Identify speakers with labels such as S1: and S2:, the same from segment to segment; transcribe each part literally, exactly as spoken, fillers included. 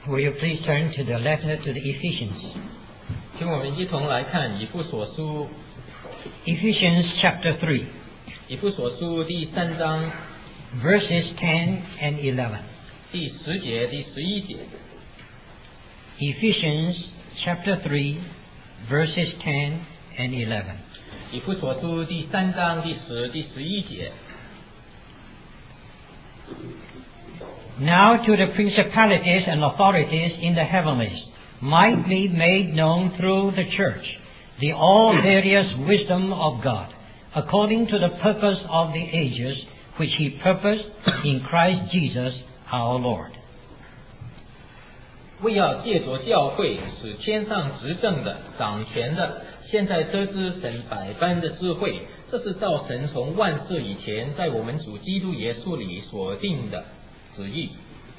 S1: Will you please turn to the letter to the Ephesians?
S2: 请我们一同来看以弗所书
S1: Ephesians chapter three,
S2: 以弗所书第三章
S1: verses ten and eleven.
S2: 第十节第十一节。
S1: Ephesians chapter three, verses ten and eleven.
S2: 以弗所书第三章第十第十一节。
S1: Now to the principalities and authorities in the heavenlies might be made known through the church, the all various wisdom of God, according to the purpose of the ages, which He purposed in Christ Jesus our Lord.
S2: 为要借着教会，使天上执政的、掌权的，现在得知神百般的智慧，这是照神从万世以前，在我们主基督耶稣里所定的旨意。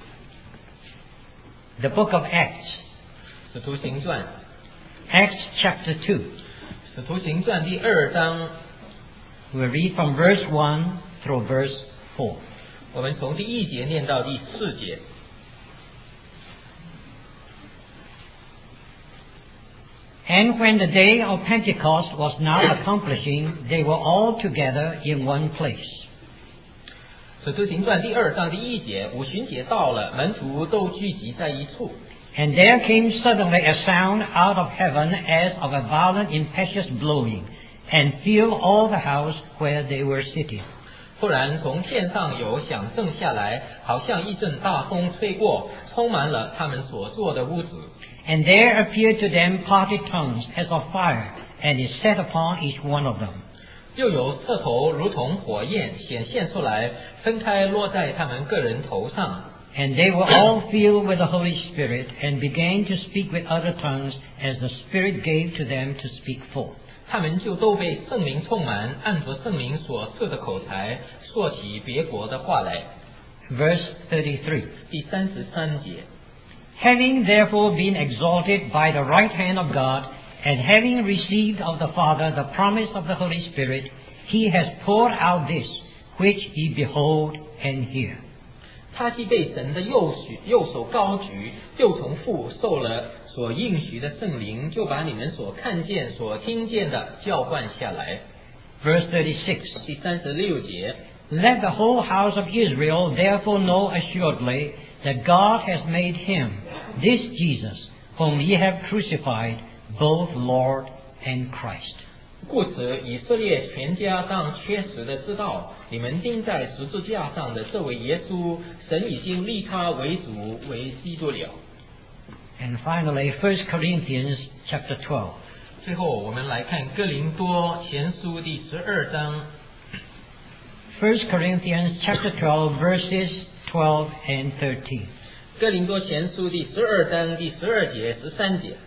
S1: The book of Acts,
S2: 使徒行传，
S1: Acts chapter two.
S2: 使徒行传第二章，
S1: We'll read from verse one through verse four.
S2: 我们从第一节念到第四节。
S1: And when the day of Pentecost was now accomplishing, they were all together in one place.
S2: 使徒行传第二章第一节，五旬节到了，门徒都聚集在一处。
S1: And there came suddenly a sound out of heaven as of a violent impetuous blowing, and filled all the house where they were sitting.
S2: 突然从天上有响声下来，好像一阵大风吹过，充满了他们所坐的屋子。
S1: And there appeared to them parted tongues as of fire, and it set upon each one of them.
S2: 又有舌头如同火焰显现出来，分开落在他们个人头上。
S1: And they were all filled with the Holy Spirit, and began to speak with other tongues as the Spirit gave to them to speak forth.
S2: 他们就都被圣灵充满，按着圣灵所赐的口才，说起别国的话来。
S1: Verse thirty-three.
S2: 第三十三节。
S1: Having therefore been exalted by the right hand of God, and having received of the Father the promise of the Holy Spirit, He has poured out this, which ye behold and hear.
S2: 他既被神的右许右手高举，又从父受了所应许的圣灵，就把你们所看见、所听见的浇灌下来。
S1: Verse thirty-six.
S2: 第三十六节。
S1: Let the whole house of Israel therefore know assuredly that God has made Him, this Jesus, whom ye have crucified, both Lord and Christ.
S2: 故此，以色列全家当确实的知道，你们钉在十字架上的这位耶稣，神已经立他为主，为基督了。
S1: And finally, First Corinthians chapter twelve.
S2: 最后，我们来看哥林多前书第十二章。
S1: First Corinthians chapter twelve, verses twelve and thirteen.
S2: 哥林多前书第十二章第十二节、十三节。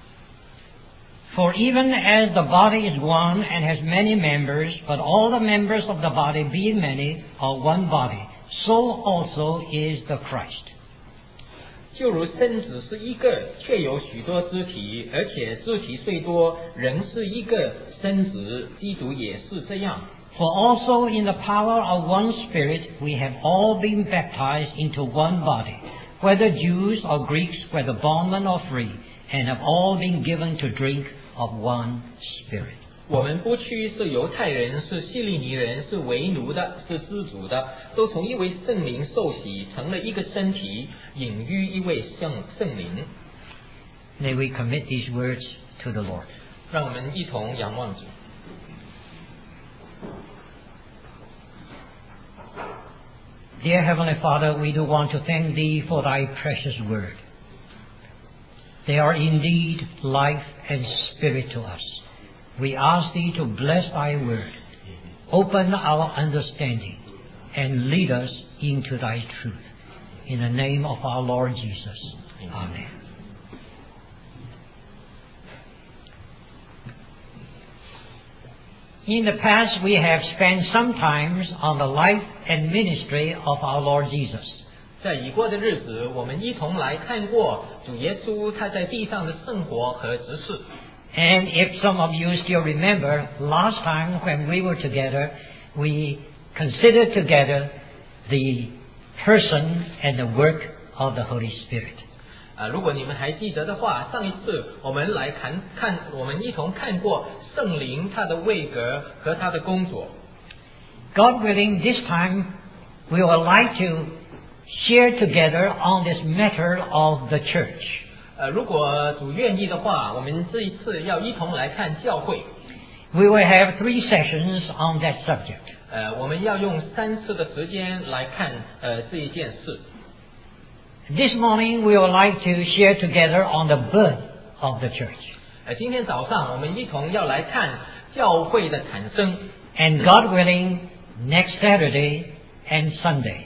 S1: For even as the body is one and has many members, but all the members of the body, being many, are one body, so also is the Christ.
S2: 就如身子是一个，却有许多肢体，而且肢体虽多，仍是一个身子，基督也是这样。
S1: For also in the power of one Spirit we have all been baptized into one body, whether Jews or Greeks, whether bondmen or free, and have all been given to drink of one Spirit.
S2: 我们不区是犹太人，是希利尼人，是为奴的，是自主的，都从一位圣灵受洗，成了一个身体，隐于一位圣圣灵。
S1: May we commit these words to the Lord.
S2: 让我们一同仰望主。
S1: Dear Heavenly Father, we do want to thank Thee for Thy precious word. They are indeed life and spirit to us. We ask Thee to bless Thy word, open our understanding, and lead us into Thy truth. In the name of our Lord Jesus. Amen. In the past, we have spent some time on the life and ministry of our Lord Jesus.
S2: 在已过的日子，我们一同来看过主耶稣他在地上的生活和执事。
S1: And if some of you still remember, last time when we were together, we considered together the person and the work of the Holy Spirit.
S2: 呃，如果你们还记得的话，上一次我们来看看，我们一同看过圣灵他的位格和他的工作。
S1: God willing, this time we would like to share together on this matter of the church.
S2: 呃，如果主愿意的话，我们这一次要一同来看教会。
S1: We will have three sessions on that subject.
S2: 呃，我们要用三次的时间来看呃这一件事。
S1: This morning we would like to share together on the birth of the church.
S2: 呃，今天早上我们一同要来看教会的产生。
S1: And God willing, next Saturday and Sunday,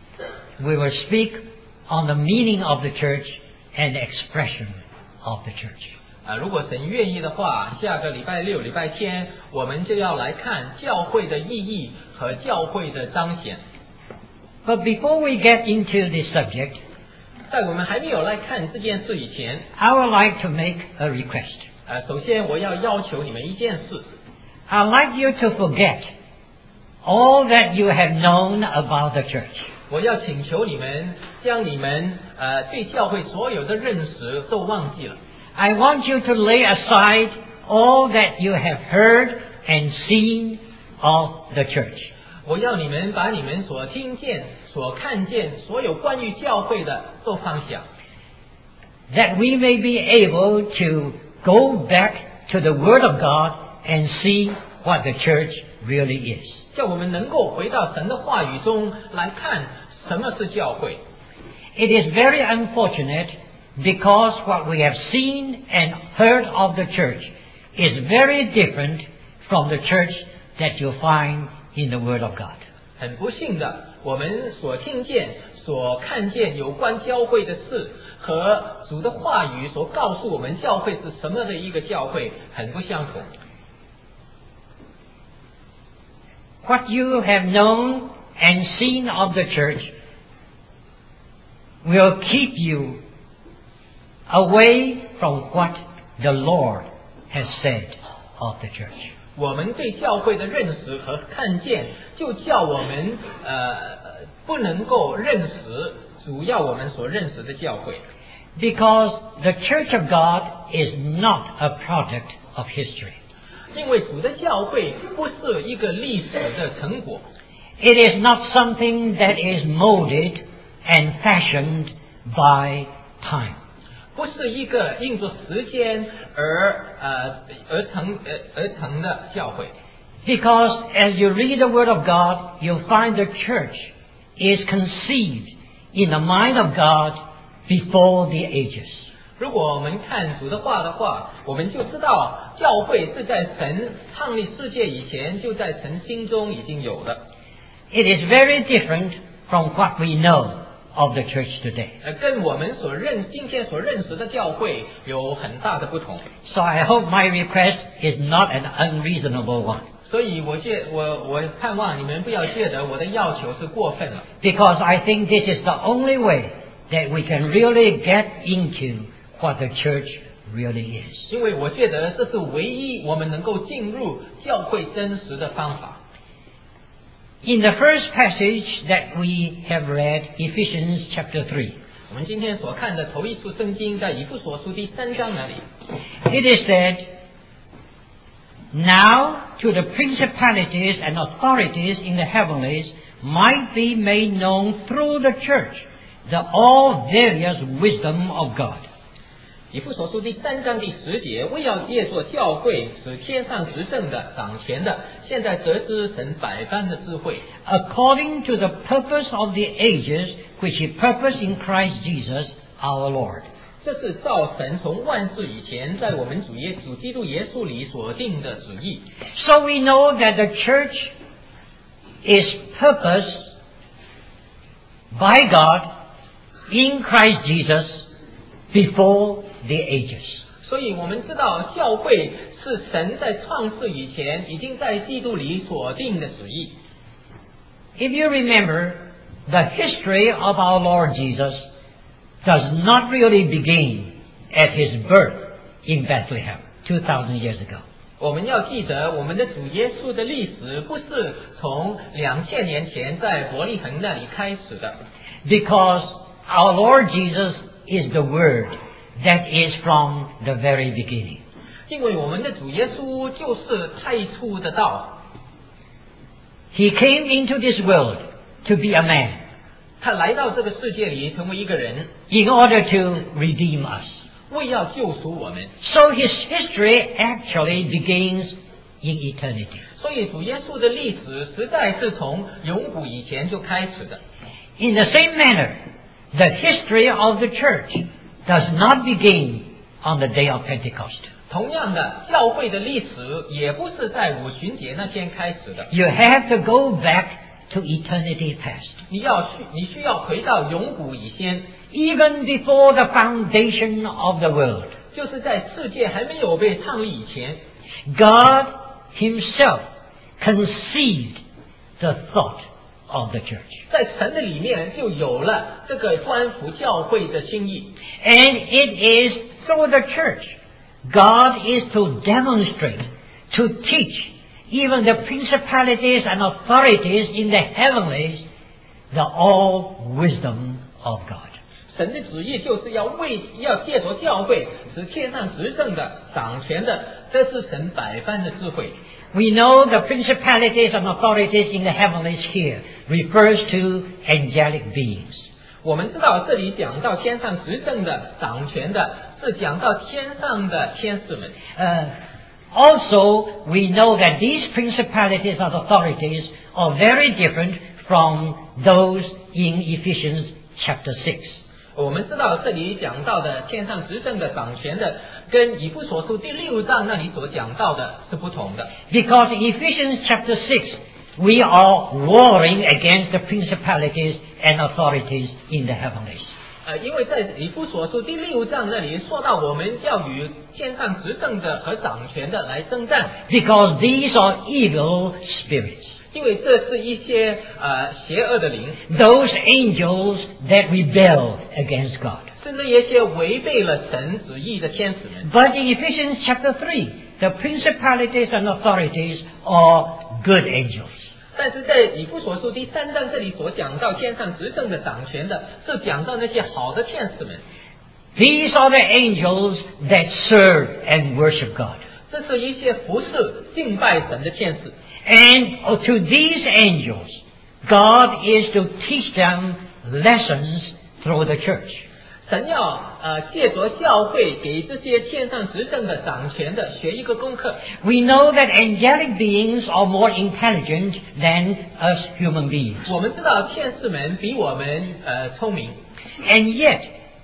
S1: we will speak on the meaning of the church and the expression of the church.
S2: 啊，如果神愿意的话，下个礼拜六、礼拜天，我们就要来看教会的意义和教会的彰显。
S1: But before we get into this subject,
S2: 在我们还没有来看这件事以前，
S1: I would like to make a request.
S2: 呃，首先我要要求你们一件事，
S1: I'd like you to forget all that you have known about the church.
S2: 我要请求你们将你们呃对教会所有的认识都忘记了。
S1: I want you to lay aside all that you have heard and seen of the church.
S2: 我要你们把你们所听见、所看见、所有关于教会的都放下，
S1: That we may be able to go back to the Word of God and see what the church really is.
S2: 叫我们能够回到神的话语中来看什么是教会。
S1: It is very unfortunate because what we have seen and heard of the church is very different from the church that you find in the Word of God.
S2: 很不幸的，我们所听见、所看见有关教会的事，和主的话语所告诉我们教会是什么的一个教会，很不相同。
S1: What you have known and seen of the church will keep you away from what the Lord has said of the church.
S2: 我们对教会的认识和看见，就叫我们呃不能够认识主要我们所认识的教会。
S1: Because the church of God is not a product of history.
S2: 因为主的教会不是一个历史的成果，
S1: It is not something that is molded and fashioned by time.
S2: 不是一个因着时间而呃而成呃而成的教会。
S1: Because as you read the Word of God, you'll find the church is conceived in the mind of God before the ages.
S2: 如果我们看主的话的话，我们就知道教会是在神创立世界以前就在神心中已经有的。
S1: It is very different from what we know of the church today.
S2: 呃，跟我们所认今天所认识的教会有很大的不同。
S1: So I hope my request is not an unreasonable one.
S2: 所以我觉我我盼望你们不要觉得我的要求是过分了。
S1: Because I think this is the only way that we can really get into what the church really is.
S2: 因为我觉得这是唯一我们能够进入教会真实的方法。
S1: In the first passage that we have read, Ephesians chapter three,
S2: 我们今天所看的头一处圣经在以弗所书第三章那里，
S1: it is said, Now to the principalities and authorities in the heavenlies might be made known through the church the all various wisdom of God.
S2: 以弗所书第三章第十节，为要借作教会，使天上执政的、掌权的，现在得知神百般的智慧，
S1: According to the purpose of the ages which He purposed in Christ Jesus our Lord.
S2: 这是照神从万事以前在我们主耶主基督耶稣里所定的旨意。
S1: So we know that the church is purposed by God in Christ Jesus before the ages.
S2: 所以我们知道教会是神在创世以前已经在基督里所定的旨意。
S1: If you remember, the history of our Lord Jesus does not really begin at His birth in Bethlehem two thousand years ago.
S2: 我们要记得，我们的主耶稣的历史不是从两千年前在伯利恒那里开始的，
S1: Because our Lord Jesus is the Word that is from the very beginning.
S2: 因为我们的主耶稣就是太初的道，
S1: He came into this world to be a man
S2: 他来到这个世界里成为一个人，
S1: in order to redeem us.
S2: 为要救赎我们。
S1: So his history actually begins in eternity.
S2: 所以主耶稣的历史实在是从永古以前就开始的。
S1: In the same manner, the history of the church does not begin on the day of Pentecost.
S2: 同样的，教会的历史也不是在五旬节那天开始的。
S1: You have to go back to eternity past.
S2: 你要去，你需要回到永古以前，
S1: Even before the foundation of the world,
S2: 就是在世界还没有被创立以前，
S1: God himself conceived the thought of the church.
S2: 在神的里面就有了这个关乎教会的心意。
S1: And it is through the church God is to demonstrate, to teach even the principalities and authorities in the heavenlies the all wisdom of God.
S2: 神的旨意就是要为要借着教会，使天上执政的、掌权的，这是神百般的智慧。
S1: We know the principalities and authorities in the heavenlies here refers to angelic beings.
S2: 我们知道这里讲到天上执政的、掌权的，是讲到天上的天使们。
S1: Uh, also, we know that these principalities and authorities are very different from those in Ephesians chapter six.
S2: 我们知道这里讲到的天上执政的、掌权的，跟以弗所书第六章那里所讲到的是不同的。
S1: Because in Ephesians chapter six, we are warring against the principalities and authorities in the heavenlies.
S2: 呃，因为在以弗所书第六章那里说到，我们要与天上执政的和掌权的来征战，
S1: Because these are evil spirits.
S2: 因为这是一些呃邪恶的灵，
S1: Those angels that rebel against God.
S2: 是那一些违背了神旨意的天使们。
S1: But in Ephesians chapter three, the principalities and authorities are good angels.
S2: 但是在以弗所书第三章这里所讲到天上执政的、掌权的，是讲到那些好的天使们。
S1: These are the angels that serve and worship God.
S2: 这是一些服侍、敬拜神的天使。
S1: And to these angels, God is to teach them lessons through the church.
S2: 神要呃借着教会给这些天上执政的、掌权的学一个功课。
S1: We know that angelic beings are more intelligent than us human beings.
S2: 我们知道天使们比我们呃聪明，
S1: And yet,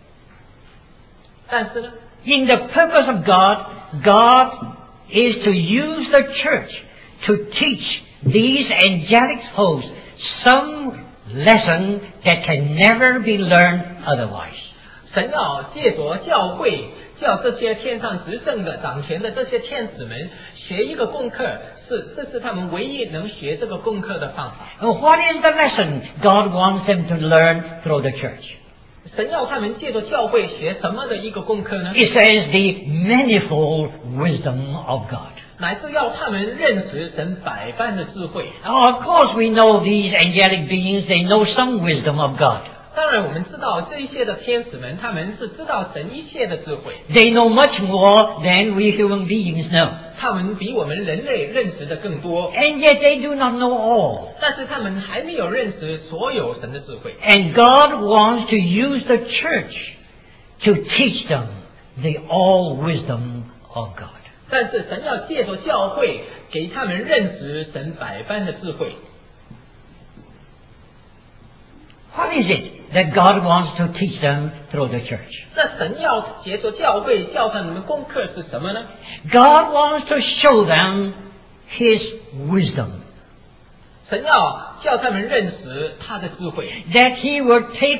S2: 但是呢，
S1: in the purpose of God, God is to use the church to teach these angelic hosts some lesson that can never be learned otherwise.
S2: 神要借着教会叫这些天上执政的、掌权的这些天使们学一个功课，是这是他们唯一能学这个功课的方法。
S1: Now, what is the lesson God wants them to learn through the church?
S2: 神要他们借着教会学什么的一个功课呢？
S1: It says the manifold wisdom of God.
S2: 乃是要他们认识神百般的智慧。
S1: Now, of course, we know these angelic beings, they know some wisdom of God.
S2: 当然，我们知道这一些的天使们，他们是知道神一切的智慧，
S1: They know much more than we human beings know.
S2: 他们比我们人类认识的更多，
S1: And yet they do not know all.
S2: 但是他们还没有认识所有神的智慧。
S1: And God wants to use the church to teach them the all wisdom of God.
S2: 但是神要借着教会给他们认识神百般的智慧。
S1: What is it that God wants to teach them through the church?
S2: 那神要借着教会教他们的功课是什么呢？
S1: God wants to show them His wisdom.
S2: 神要叫他们认识他的智慧，
S1: That He will take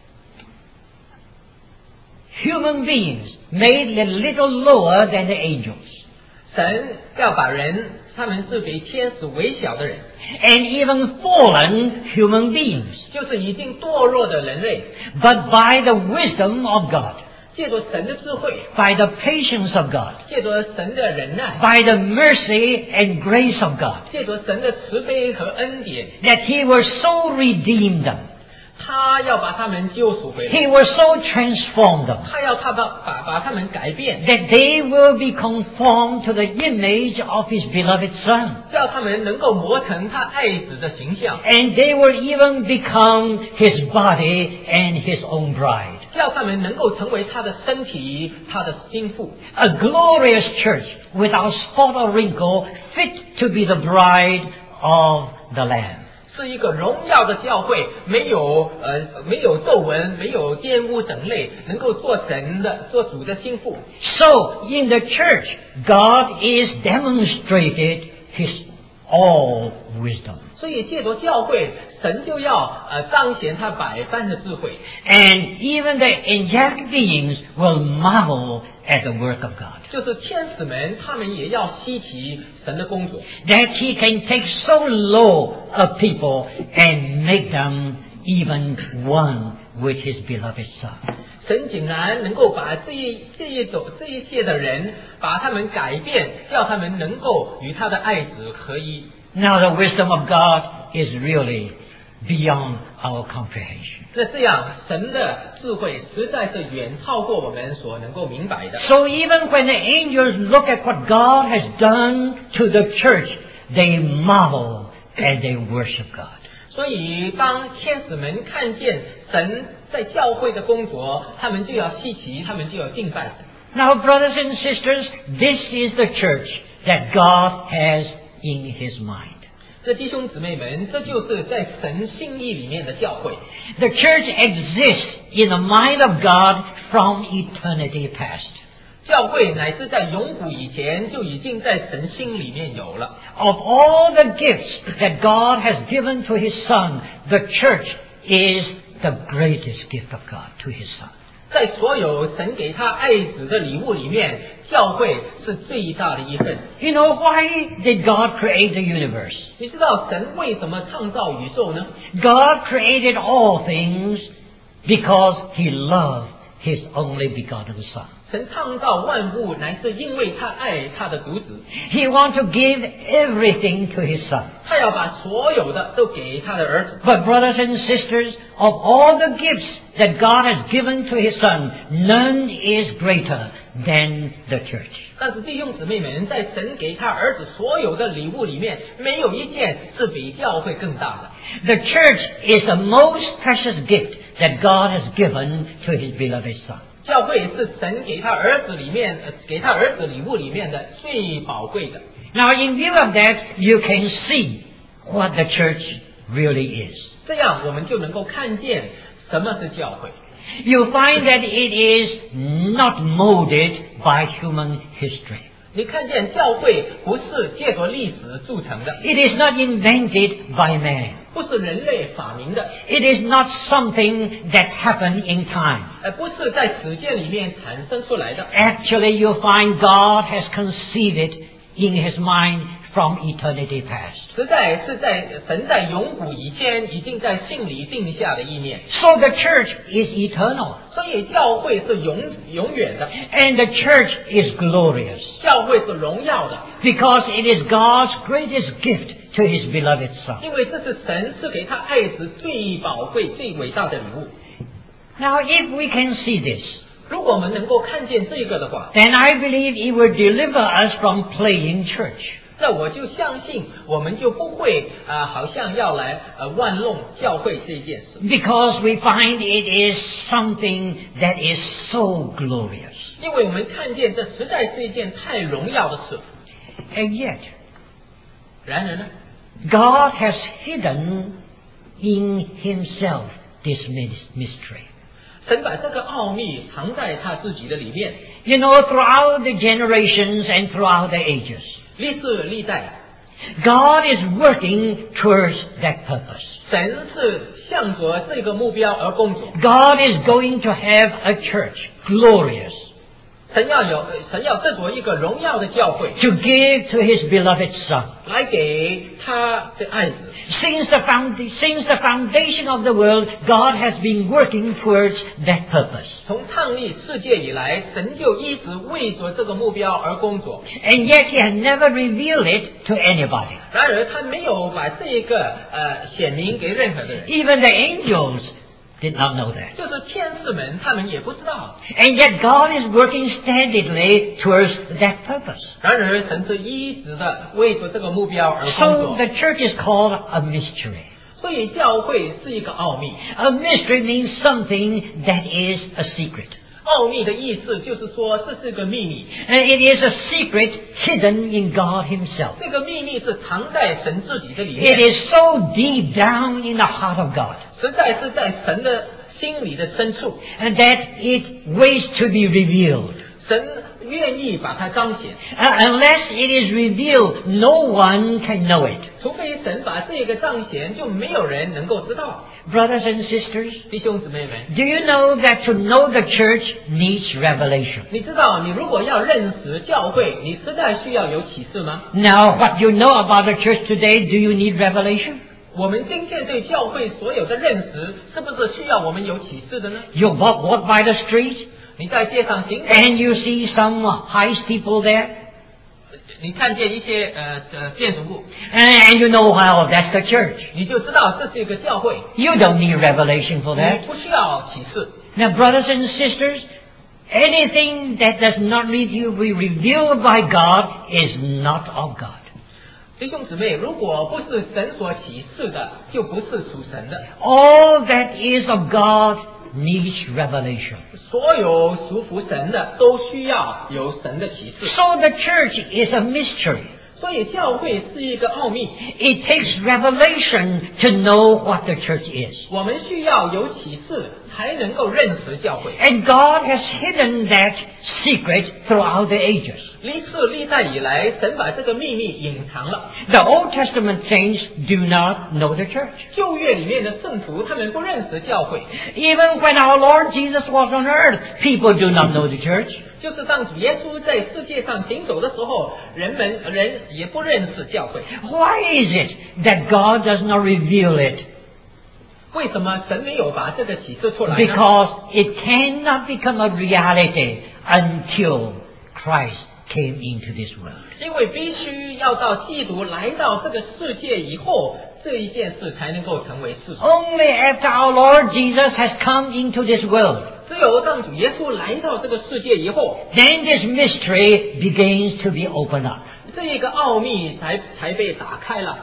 S1: human beings made a little lower than the angels,
S2: 神要把人，他们是比天使微小的人，
S1: and even fallen human beings,
S2: 就是已经堕落的人类，
S1: but by the wisdom of God,
S2: 借着神的智慧，
S1: by the patience of God,
S2: 借着神的忍耐，
S1: by the mercy and grace of God,
S2: 借着神的慈悲和恩典，
S1: that He will so redeem them,
S2: 他要把他们救赎回来，
S1: He will so transform them
S2: 他要他把把把他们改变，
S1: that they will be conformed to the image of His beloved Son.
S2: 叫他们能够磨成他爱子的形象，
S1: And they will even become His body and His own bride.
S2: 叫他们能够成为他的身体，他的心腹。
S1: A glorious church without spot or wrinkle, fit to be the bride of the Lamb.
S2: 是一个荣耀的教会，没有呃没有皱纹，没有玷污等类，能够做神的做主的心腹。
S1: So, in the church, God is demonstrated His all wisdom.
S2: 所以借着教会，神就要呃彰显他百般的智慧，
S1: And even the angelic beings will marvel at the work of God.
S2: 就是天使们，他们也要稀奇神的工作，
S1: That He can take so low a people and make them even one with His beloved Son.
S2: 神竟然能够把这一这一种这一切的人，把他们改变，叫他们能够与他的爱子合一。
S1: Now the wisdom of God is really beyond our comprehension.
S2: 那这样，神的智慧实在是远超过我们所能够明白的。
S1: So even when the angels look at what God has done to the church, they marvel and they worship God.
S2: 所以，当天使们看见神在教会的工作，他们就要稀奇，他们就要敬拜神。
S1: Now, brothers and sisters, this is the church that God has in His mind.
S2: 这弟兄姊妹们，这就是在神心意里面的教会。
S1: The church exists in the mind of God from eternity past.
S2: 教会乃是在永古以前就已经在神心里面有了。
S1: Of all the gifts that God has given to His Son, the church is the greatest gift of God to His Son.
S2: 在所有神给他爱子的礼物里面，教会是最大的一份。
S1: You know, why did God create the universe?
S2: 你知道神为什么创造宇宙呢？
S1: God created all things because He loved His only begotten Son.
S2: 神创造万物，乃是因为他爱他的独子，
S1: He wants to give everything to His Son.
S2: 他要把所有的都给他的儿子。
S1: But brothers and sisters, of all the gifts that God has given to His Son, none is greater than the church.
S2: 但是弟兄姊妹们，在神给他儿子所有的礼物里面，没有一件是比教会更大的。
S1: The church is the most precious gift that God has given to His beloved Son.
S2: 教会是神给他儿子里面，呃给他儿子礼物里面的最宝贵的。
S1: Now, in view of that, you can see what the church really is.
S2: 这样我们就能够看见什么是教会。
S1: You find that it is not molded by human history.
S2: 你看见教会不是借着历史铸成的，
S1: It is not invented by man.
S2: 不是人类发明的，
S1: It is not something that happened in time.
S2: 而不是在时间里面产生出来的。
S1: Actually, you find God has conceived it in His mind from eternity past.
S2: 实在是在神在永古以前已经在心里定下的意念，
S1: So the church is eternal.
S2: 所以教会是永永远的，
S1: And the church is glorious.
S2: 教会是荣耀的，
S1: Because it is God's greatest gift to His beloved Son.
S2: 因为这是神赐给他爱子最宝贵、最伟大的礼物。
S1: Now, if we can see this,
S2: 如果我们能够看见这个的话，
S1: then I believe it will deliver us from playing church.
S2: 那我就相信我们就不会啊、呃好像要来呃玩弄教会这件事，
S1: Because we find it is something that is so glorious.
S2: 因为我们看见这实在是一件太荣耀的事。
S1: And yet,
S2: 然而呢，
S1: God has hidden in Himself this mystery.
S2: 神把这个奥秘藏在他自己的里面，
S1: You know, throughout the generations and throughout the ages,
S2: 历世历代，
S1: God is working towards that purpose.
S2: 神是向着这个目标而工作。
S1: God is going to have a church, glorious,
S2: 神要有，神要制作一个荣耀的教会，
S1: to give to His beloved Son.
S2: 来给他的爱子。
S1: Since the, found, since the foundation of the world, God has been working towards that purpose.
S2: 从创立世界以来，神就一直为着这个目标而工作。
S1: And yet He has never revealed it to anybody.
S2: 然而，他没有把这一个呃显明给任何的人，
S1: Even the angels did not know that.
S2: 就是天使们，他们也不知道。
S1: And yet God is working steadily towards that purpose.
S2: 然而，神是一直的为着这个目标而工
S1: So
S2: 作。
S1: the church is called a mystery.
S2: 所以教会是一个奥秘。
S1: A mystery means something that is a secret.
S2: 奥秘的意思就是说，这是个秘密。
S1: And it is a secret hidden in God Himself.
S2: 这个秘密是藏在神自己的里
S1: It
S2: 面，
S1: is so deep down in the heart of God,
S2: 实在是在神的心里的深处，
S1: and that it waits to be revealed.
S2: 神愿意把它彰显。
S1: Uh, unless it is revealed, no one can know it.
S2: 除非神把这个彰显，就没有人能够知道。
S1: Brothers and sisters,
S2: 弟兄姊妹们，
S1: do you know that to know the church needs revelation?
S2: 你知道，你如果要认识教会，你实在需要有启示吗？
S1: Now, what you know about the church today, do you need revelation?
S2: 我们今天对教会所有的认识，是不是需要我们有启示的呢？
S1: You walk, walk by the street,
S2: 你在街上行走，
S1: and you see some heist people there,
S2: 你看见一些呃呃建筑物，
S1: and you know, well, that's the church.
S2: 你就知道这是一个教会，
S1: You don't need revelation for
S2: 你
S1: that.
S2: 不需要启示。
S1: Now, brothers and sisters, anything that does not reveal, be revealed by God is not of God.
S2: 弟兄姊妹，如果不是神所启示的，就不是属神的。
S1: All that is of God needs revelation.
S2: 所有属乎神的，都需要有神的启示。
S1: So the church is a mystery.
S2: 所以教会是一个奥秘，
S1: It takes revelation to know what the church is.
S2: 我们需要有启示才能够认识教会。
S1: And God has hidden that secret throughout the ages.
S2: 历世历代以来，神把这个秘密隐藏了。
S1: The Old Testament saints do not know the church.
S2: 旧约里面的圣徒，他们不认识教会。
S1: Even when our Lord Jesus was on earth, people do not know the church.
S2: 就是当主耶稣在世界上行走的时候，人们人也不认识教会。
S1: Why is it that God does not reveal it?
S2: 为什么神没有把这个启示出来呢？
S1: Because it cannot become a reality until Christ came into this world.
S2: 因为必须要到基督来到这个世界以后，这一件事才能够成为事实。
S1: Only after our Lord Jesus has come into this world,
S2: 只有当主耶稣来到这个世界以后，
S1: then this mystery begins to be opened up.
S2: 这一个奥秘才才被打开了。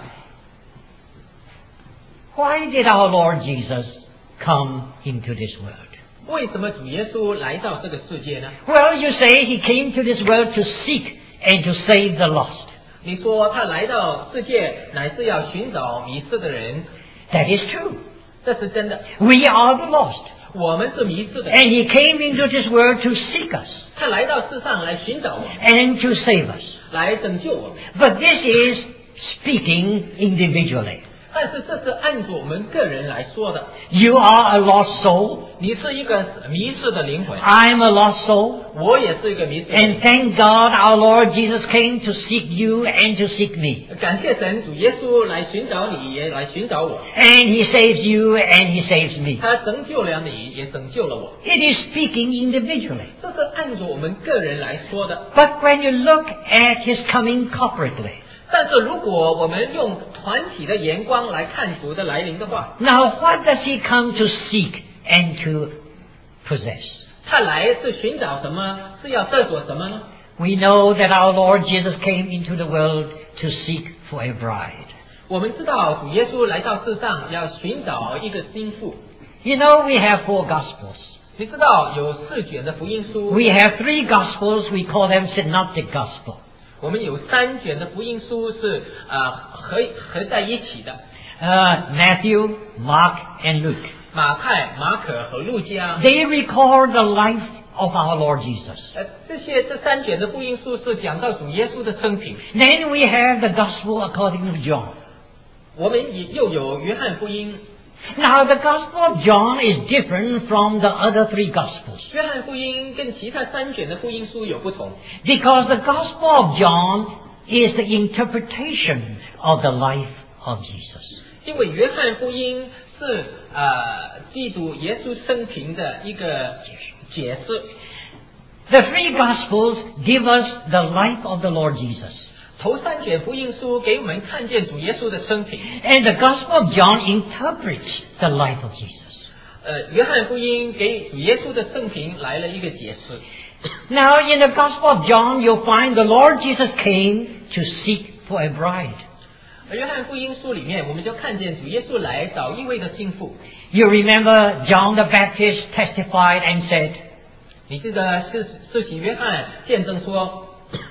S1: Why did our Lord Jesus come into this world?
S2: 为什么主耶稣来到这个世界呢？
S1: Well, you say he came to this world to seek and to save the lost.
S2: 你说他来到世界乃是要寻找迷失的人，
S1: That is true.
S2: 这是真的。
S1: We are the lost.
S2: 我们是迷失的，
S1: And he came into this world to seek us
S2: 他来到世上来寻找我们，
S1: and to save us.
S2: 来拯救我们。
S1: But this is speaking individually.
S2: 但是这是按照我们个人来说的。
S1: You are a lost soul.
S2: 你是一个迷失的灵魂，
S1: I'm a lost soul.
S2: 我也是一个迷失的灵
S1: And thank God our Lord Jesus came to seek you and to seek me.
S2: 魂。感谢神，主耶稣来寻找你，也来寻找我。
S1: And he saves you and he saves me.
S2: 他拯救了你，也拯救了我。
S1: It is speaking individually.
S2: 这是按照我们个人来说的。
S1: But when you look at his coming corporately,
S2: 但是如果我们用团体的眼光来看主的来临的话，
S1: now what does he come to seek and to possess?
S2: 他来是寻找什么？是要得着什么呢？
S1: We know that our Lord Jesus came into the world to seek for a bride.
S2: 我们知道主耶稣来到世上要寻找一个心腹。
S1: You know, we have four Gospels.
S2: 你知道有四卷的福音书，
S1: We have three Gospels, we call them Synoptic Gospel.
S2: 我们有三卷的福音书是呃合合在一起的，
S1: Uh, Matthew, Mark, and Luke.
S2: 马太、马可和路加。
S1: They record the life of our Lord Jesus.
S2: 呃，这些这三卷的福音书是讲到主耶稣的生平。
S1: Then we have the Gospel according to John.
S2: 我们也又有约翰福音。
S1: Now, the Gospel of John is different from the other three Gospels.
S2: 约翰福音跟其他三卷的福音书有不同，
S1: Because the Gospel of John is the interpretation of the life of Jesus.
S2: 因为约翰福音是呃基督耶稣生平的一个解释。
S1: The three Gospels give us the life of the Lord Jesus.
S2: 头三卷福音书给我们看见主耶稣的生平，
S1: And the Gospel of John interprets the life of Jesus.
S2: 呃，约翰福音给主耶稣的生平来了一个解释。
S1: Now, in the Gospel of John, you'll find the Lord Jesus came to seek for a bride.
S2: 约翰福音书里面，我们就看见主耶稣来找一位的心腹。
S1: You remember John the Baptist testified and said,
S2: 你记得是是起约翰见证说，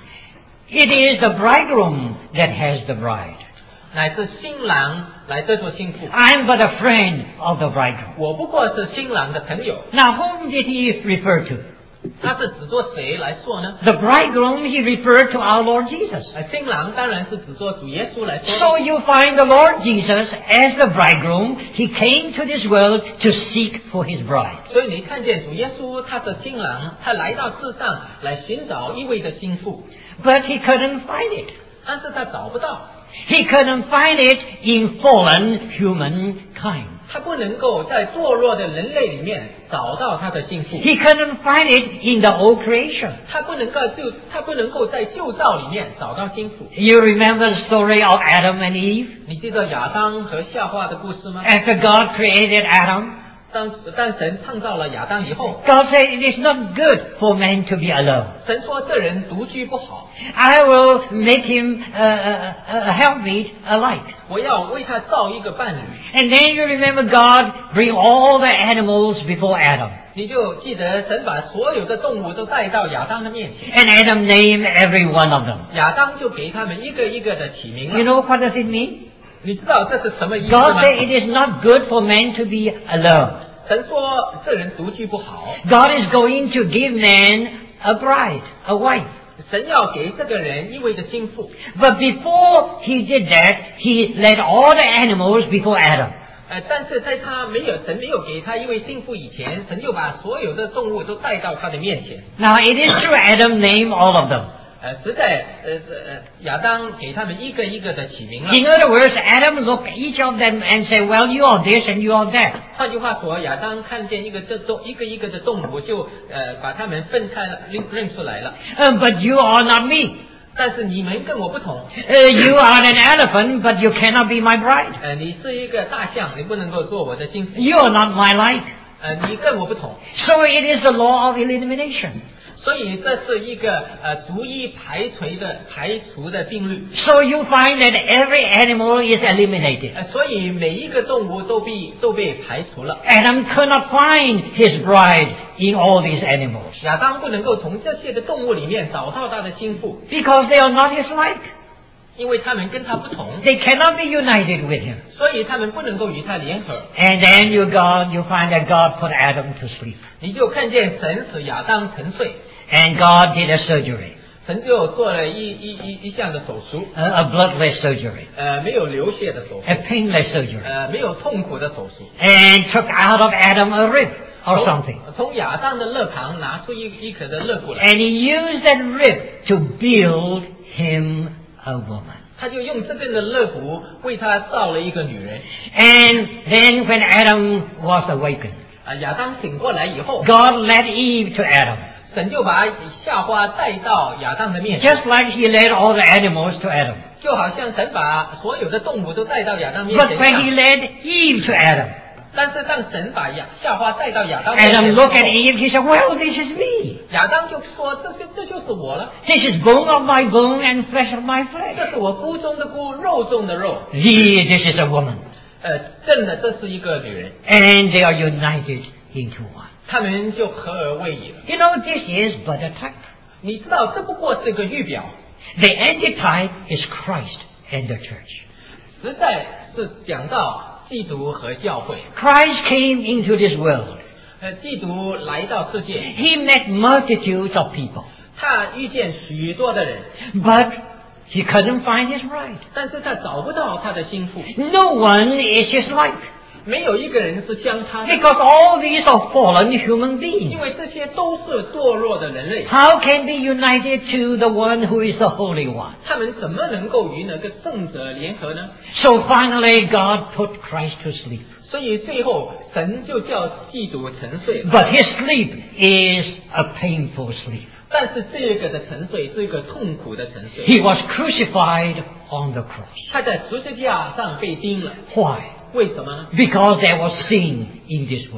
S1: It is the bridegroom that has the bride.
S2: 乃是新郎来得做心腹。
S1: I'm but a friend of the bridegroom.
S2: 我不过是新郎的朋友。
S1: Now, whom did he refer to?
S2: 他是指作谁来说呢？
S1: The bridegroom, he referred to our Lord Jesus.
S2: 呃，新郎当然是指作主耶稣来说的。
S1: So you find the Lord Jesus as the bridegroom. He came to this world to seek for his bride.
S2: 所以你看见主耶稣他是新郎，他来到世上来寻找一位的心腹，
S1: But he couldn't find it.
S2: 但是他找不到，
S1: He couldn't find it in fallen humankind.
S2: 他不能够在堕落的人类里面找到他的心腹，
S1: He couldn't find it in the old creation.
S2: 他不能够就他不能够在旧造里面找到心腹。
S1: You remember the story of Adam and Eve?
S2: 你记得亚当和夏娃的故事吗？
S1: After God created Adam,
S2: 当当神创造了亚当以后，
S1: God said it is not good for man to be alone.
S2: 神说这人独居不好，
S1: I will make him uh, uh, uh, helpmate alike.
S2: 我要为他造一个伴侣。
S1: And then you remember God bring all the animals before Adam.
S2: 你就记得神把所有的动物都带到亚当的面前，
S1: And Adam named every one of them.
S2: 亚当就给他们一个一个的起名
S1: You
S2: 了。
S1: know what does it mean?
S2: 你知道这是什么意思
S1: God
S2: 吗？
S1: said it is not good for man to be alone.
S2: 神说这人独居不好，
S1: God is going to give man a bride, a wife.
S2: 神要给这个人一位的心腹。
S1: But before he did that, he led all the animals before Adam.
S2: 呃，但是在他没有神没有给他一位心腹以前，神就把所有的动物都带到他的面前。
S1: Now it is true Adam named all of them.
S2: 呃，实在呃呃亚当给他们一个一个的起名了。
S1: In other words, Adam looked at each of them and said, well, you are this and you are that.
S2: 换句话说，亚当看见一个这动一个一个的动物，就呃把它们分开了，认认出来了。
S1: Uh, but you are not me.
S2: 但是你们跟我不同，
S1: Uh, you are an elephant, but you cannot be my bride.
S2: 呃，你是一个大象，你不能够做我的心腹。
S1: You are not my like.
S2: 呃，你跟我不同，
S1: So it is the law of elimination.
S2: 所以这是一个呃逐一排除的排除的定律。
S1: So you find that every animal is eliminated.
S2: 呃，所以每一个动物都被都被排除了。
S1: Adam could not find his bride in all these animals
S2: 亚当不能够从这些的动物里面找到他的心腹，
S1: because they are not his like.
S2: 因为他们跟他不同，
S1: They cannot be united with him.
S2: 所以他们不能够与他联合。
S1: And then you go, you find that God put Adam to sleep.
S2: 你就看见神使亚当沉睡，
S1: And God did a surgery,
S2: 神就做了一一一一项的手术，
S1: a, a bloodless surgery,
S2: 呃，没有流血的手术，
S1: a painless surgery,
S2: 呃，没有痛苦的手术，
S1: and took out of Adam a rib or
S2: 从
S1: something.
S2: 从亚当的肋旁拿出一一颗的肋骨来，
S1: And he used that rib to build him a woman.
S2: 他就用这根的肋骨为他造了一个女人。
S1: And then when Adam was awakened,
S2: 啊，亚当醒过来以后，
S1: God led Eve to Adam,
S2: 神就把夏娃带到亚当的面前，
S1: just like he led all the animals to Adam.
S2: 就好像神把所有的动物都带到亚当面
S1: But
S2: 前
S1: when
S2: 一
S1: he
S2: 样。
S1: led Eve to Adam,
S2: 但是当神把亚夏娃带到亚当面前
S1: Adam
S2: 的时
S1: looked at
S2: 候，
S1: Eve, he said, well, this is me.
S2: 亚当就说：“这就这就是我了，
S1: This is bone of my bone and flesh of my
S2: 这
S1: flesh.
S2: 是我骨中的骨，肉中的肉。
S1: Thee, this is a woman. ”
S2: 呃，真的，这是一个女人，
S1: And they are united into one.
S2: 他们就合而为一了。
S1: You know, this is but a type.
S2: 你知道，这不过是个预表，
S1: The antitype is Christ and the church.
S2: 实在是讲到基督和教会。
S1: Christ came into this world.
S2: 呃，基督来到世界，
S1: He met multitudes of people.
S2: 他遇见许多的人，
S1: But he couldn't find his bride.
S2: 但是他找不到他的心腹，
S1: No one is his like.
S2: 没有一个人是像他的，
S1: Because all these are fallen human
S2: 因
S1: beings.
S2: 为这些都是堕落的人类，
S1: How can they united to the one who is the Holy One?
S2: 他们怎么能够与那个圣者联合呢？
S1: So finally God put Christ to sleep.
S2: 所以最后神就叫基督沉睡了，
S1: But his sleep is a painful sleep.
S2: 但是这个的沉睡是一个痛苦的沉睡。
S1: He was crucified on the cross.
S2: 他在十字架上被钉了，
S1: Why?
S2: 为什么呢？
S1: Because there was sin in this world.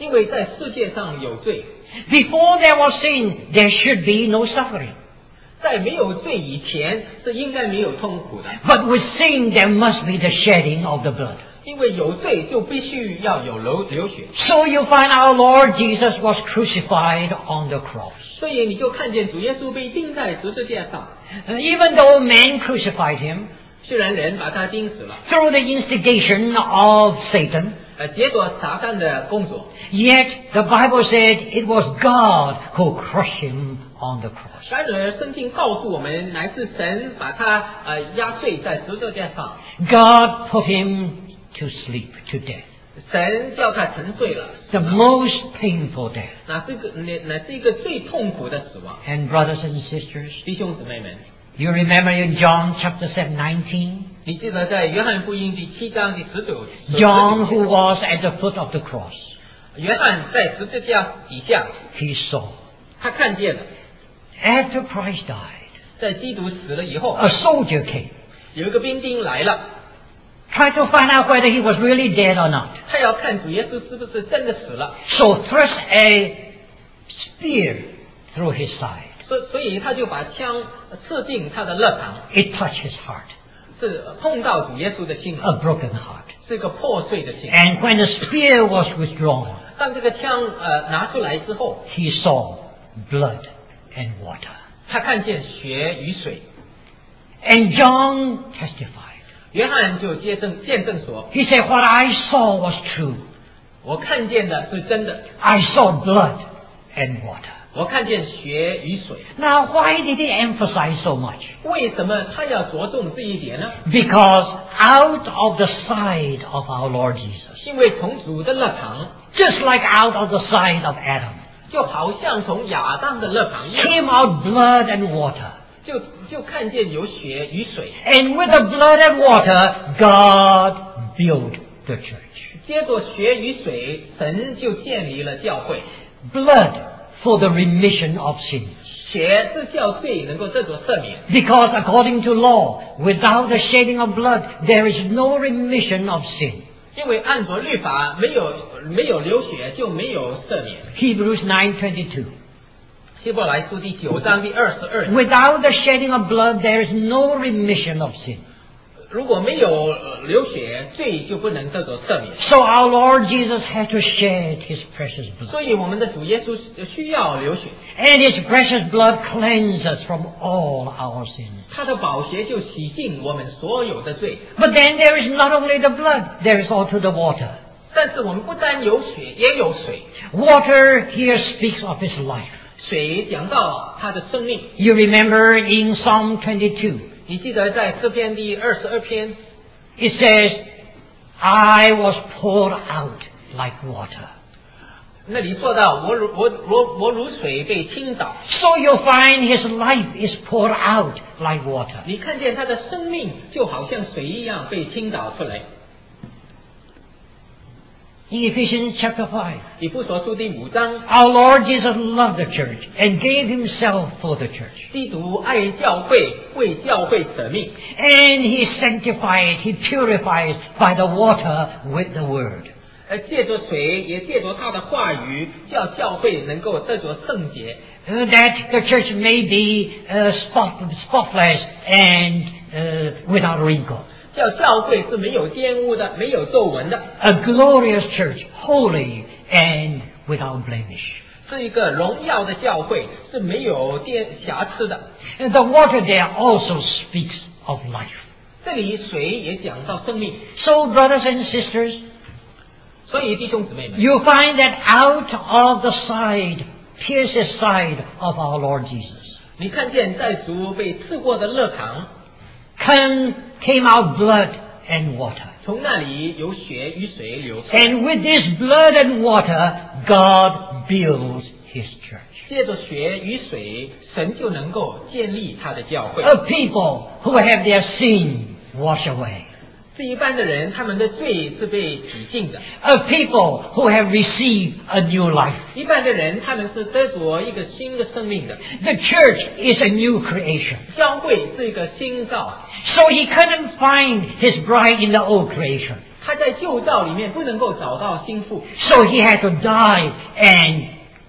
S2: 因为在世界上有罪，
S1: Before there was sin, there should be no suffering.
S2: 在没有罪以前是应该没有痛苦的，
S1: But with sin, there must be the shedding of the blood.
S2: 因为有罪就必须要有流流血，
S1: So you find our Lord Jesus was crucified on the cross.
S2: 所以你就看见主耶稣被钉在十字架上，
S1: And even though man crucified him
S2: 虽然人把他钉死了，
S1: through the instigation of Satan,
S2: 呃，结果撒旦的工作，
S1: yet the Bible said it was God who crushed him on the cross.
S2: 然而圣经告诉我们，乃是神把他呃压碎在十字架上，
S1: God put him to sleep, to death.
S2: 神叫他沉睡了，
S1: The most painful death.
S2: 那这个那那是一个最痛苦的死亡。
S1: And brothers and sisters,
S2: 弟兄姊妹们，
S1: you remember in John chapter seven, nineteen,
S2: 你记得在约翰福音第七章第十九，
S1: John, who was at the foot of the cross,
S2: 约翰在十字架底下，
S1: he saw.
S2: 他看见了，
S1: After Christ died,
S2: 在基督死了以后，
S1: a soldier came,
S2: 有一个兵丁来了，
S1: tried to find out whether he was really dead or not.
S2: 他要看主耶稣是不是真的死了，
S1: So thrust a spear through his side.
S2: 所所以他就把枪刺进他的肋旁，
S1: It touched his heart,
S2: 是碰到主耶稣的心，
S1: a broken heart.
S2: 是一个破碎的心。
S1: And when the spear was withdrawn,
S2: 当这个枪呃拿出来之后，
S1: he saw blood and water.
S2: 他看见血与水，
S1: And John testified.
S2: 约翰就见证见证说，
S1: He said, what I saw was true.
S2: 我看见的是真的，
S1: I saw blood and water.
S2: 我看见血与水。
S1: Now, why did he emphasize so much?
S2: 为什么他要着重这一点呢？
S1: Because out of the side of our Lord Jesus,
S2: 因为从主的肋旁，
S1: just like out of the side of Adam,
S2: 就好像从亚当的肋旁一样，
S1: came out blood and water.
S2: 就就看见有血与水。
S1: And with the blood and water, God built the church.
S2: 接着血与水，神就建立了教会。
S1: Blood for the remission of sins.
S2: 血是叫罪能够得着赦免，
S1: Because according to law, without the shedding of blood, there is no remission of sin.
S2: 因为按着律法，没有没有流血就没有赦免。
S1: Hebrews nine twenty-two.
S2: 希伯来书第九章第二十二，
S1: Without the shedding of blood, there is no remission of sin.
S2: 如果没有呃流血，罪就不能得着赦免。
S1: So our Lord Jesus had to shed his precious blood.
S2: 所以我们的主耶稣需要流血，
S1: And his precious blood cleanses us from all our sins.
S2: 他的宝血就洗净我们所有的罪。
S1: But then there is not only the blood, there is also the water.
S2: 但是我们不但有血，也有水。
S1: Water here speaks of his life.
S2: 水讲到他的生命。
S1: You remember in Psalm twenty-two,
S2: 你记得在诗篇第二十二篇，
S1: it says, I was poured out like water.
S2: 那里说到我如我我我如水被倾倒。
S1: So you find his life is poured out like water.
S2: 你看见他的生命就好像水一样被倾倒出来。
S1: In Ephesians chapter five,
S2: 以弗所书第五章，
S1: our Lord Jesus loved the church and gave himself for the church.
S2: 基督爱教会，为教会舍命，
S1: And he sanctified, he purifies by the water with the word.
S2: 而借着水，也借着他的话语，叫教会能够得着圣洁，
S1: Uh, that the church may be uh, spot, spotless and uh, without wrinkle.
S2: 叫教会是没有玷污的，没有皱纹的，
S1: A glorious church, holy and without blemish.
S2: 是一个荣耀的教会，是没有玷瑕疵的。
S1: And the water there also speaks of life.
S2: 这里水也讲到生命，
S1: So, brothers and sisters,
S2: 所以弟兄姊妹们，
S1: you find that out of the side, pierced side of our Lord Jesus,
S2: 你看见在主被刺过的肋旁，
S1: come, came out blood and water.
S2: 从那里有血与水流出。
S1: And with this blood and water, God builds his church.
S2: 借着血与水，神就能够建立他的教会。
S1: A people who have their sin washed away.
S2: 这一般的人，他们的罪是被洗净的；
S1: A people who have received a new life.
S2: 一般的人，他们是得着一个新的生命的。
S1: The church is a new creation.
S2: 教会是一个新造，
S1: So he couldn't find his bride in the old creation.
S2: 他在旧造里面不能够找到心腹，
S1: So he had to die and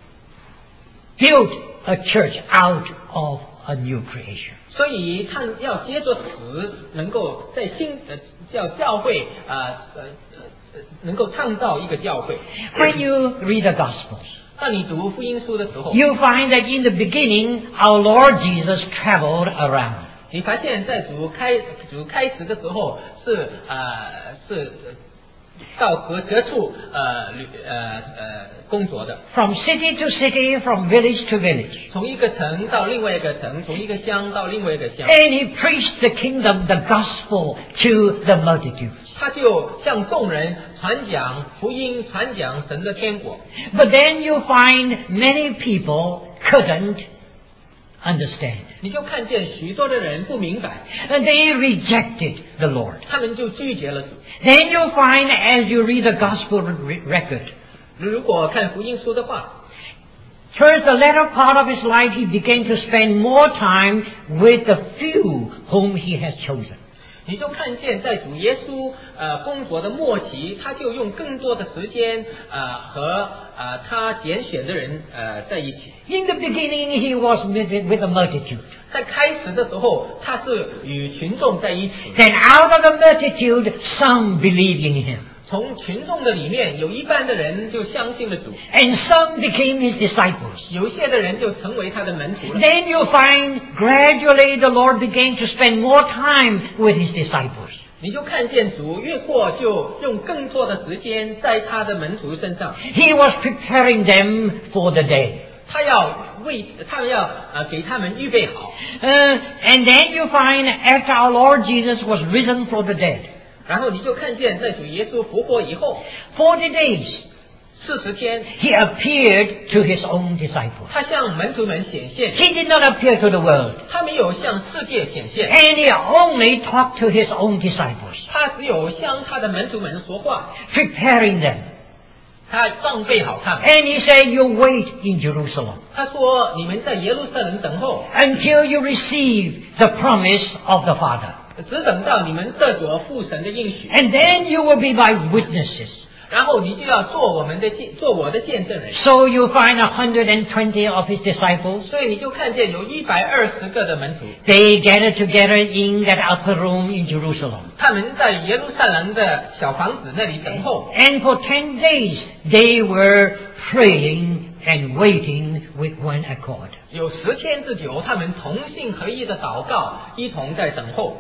S1: build a church out of a new creation.
S2: 所以他要接着死，能够在新呃叫教会啊 呃, 呃呃能够创造一个教会。
S1: When you read the Gospels,
S2: 当你读福音书的时候，
S1: you find that in the beginning, our Lord Jesus traveled around.
S2: 你发现在主开主开始的时候是啊、呃、是呃到各各处呃旅呃呃工作的，
S1: From city to city, from village to village.
S2: 从一个城到另外一个城，从一个乡到另外一个乡，
S1: And he preached the kingdom, the gospel to the multitudes.
S2: 他就向众人传讲福音，传讲神的天国。
S1: But then you find many people couldn't understand.
S2: 你就看见许多的人不明白，
S1: And they rejected the Lord.
S2: 他们就拒绝了主。
S1: Then you find as you read the gospel re- record,
S2: 如果看福音书的话，
S1: towards the latter part of his life, he began to spend more time with the few whom he has chosen.
S2: 你就看见在主耶稣呃工作的末期，他就用更多的时间呃和呃他拣选的人呃在一起。
S1: In the beginning, he was with, with the multitude.
S2: 在开始的时候，他是与群众在一起。
S1: Then out of the multitude, some believed in him.
S2: 从群众的里面，有一半的人就相信了主，
S1: And some became his disciples.
S2: 有一些的人就成为他的门徒了。
S1: Then you find gradually the Lord began to spend more time with his disciples.
S2: 你就看见主越过就用更多的时间在他的门徒身上，
S1: He was preparing them for the day.
S2: 他要为他们要呃给他们预备好。
S1: Uh, and then you find after our Lord Jesus was risen from the dead,
S2: 然后你就看见在主耶稣复活以后，
S1: forty days,
S2: 四十天，
S1: he appeared to his own disciples.
S2: 他向门徒们显现，
S1: He did not appear to the world.
S2: 他没有向世界显现，
S1: And he only talked to his own disciples,
S2: 他只有向他的门徒们说话，
S1: preparing them.
S2: 他装备好他们。
S1: And he said, you wait in Jerusalem
S2: 他说：“你们在耶路撒冷等候，
S1: until you receive the promise of the Father.
S2: 只等到你们得着父神的应许，
S1: And then you will be my witnesses.
S2: 然后你就要做我们的见，做我的见证人。
S1: So you find one hundred twenty of his disciples.
S2: 所以你就看见有一百二十个的门徒，
S1: They gathered together in that upper room in Jerusalem.
S2: 他们在耶路撒冷的小房子那里等候。
S1: And for ten days they were praying and waiting with one accord.
S2: 有十天之久，他们同心合意的祷告，一同在等候。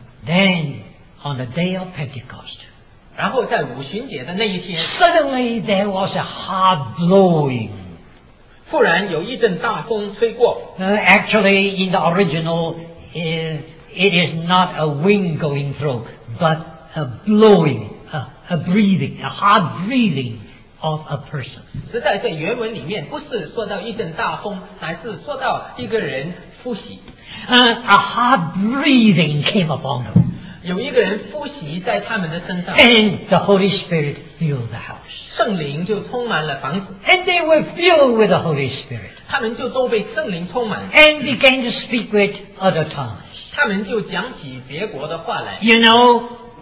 S1: Then on the day of Pentecost,
S2: 然后在五旬节的那一天，
S1: suddenly there was a hard blowing.
S2: 忽然有一阵大风吹过。
S1: Uh, actually, in the original, uh, it is not a wind going through, but a blowing, a, a breathing, a hard breathing of a person.
S2: 实在在原文里面，不是说到一阵大风，乃是说到一个人呼吸，
S1: Uh, a hard breathing came upon them.
S2: 有一个人呼吸在他们的身上，
S1: And the Holy Spirit filled the house.
S2: 圣灵就充满了房子，
S1: And they were filled with the Holy Spirit
S2: 他们就都被圣灵充满，
S1: and began to speak with other tongues.
S2: 他们就讲起别国的话来。
S1: You know,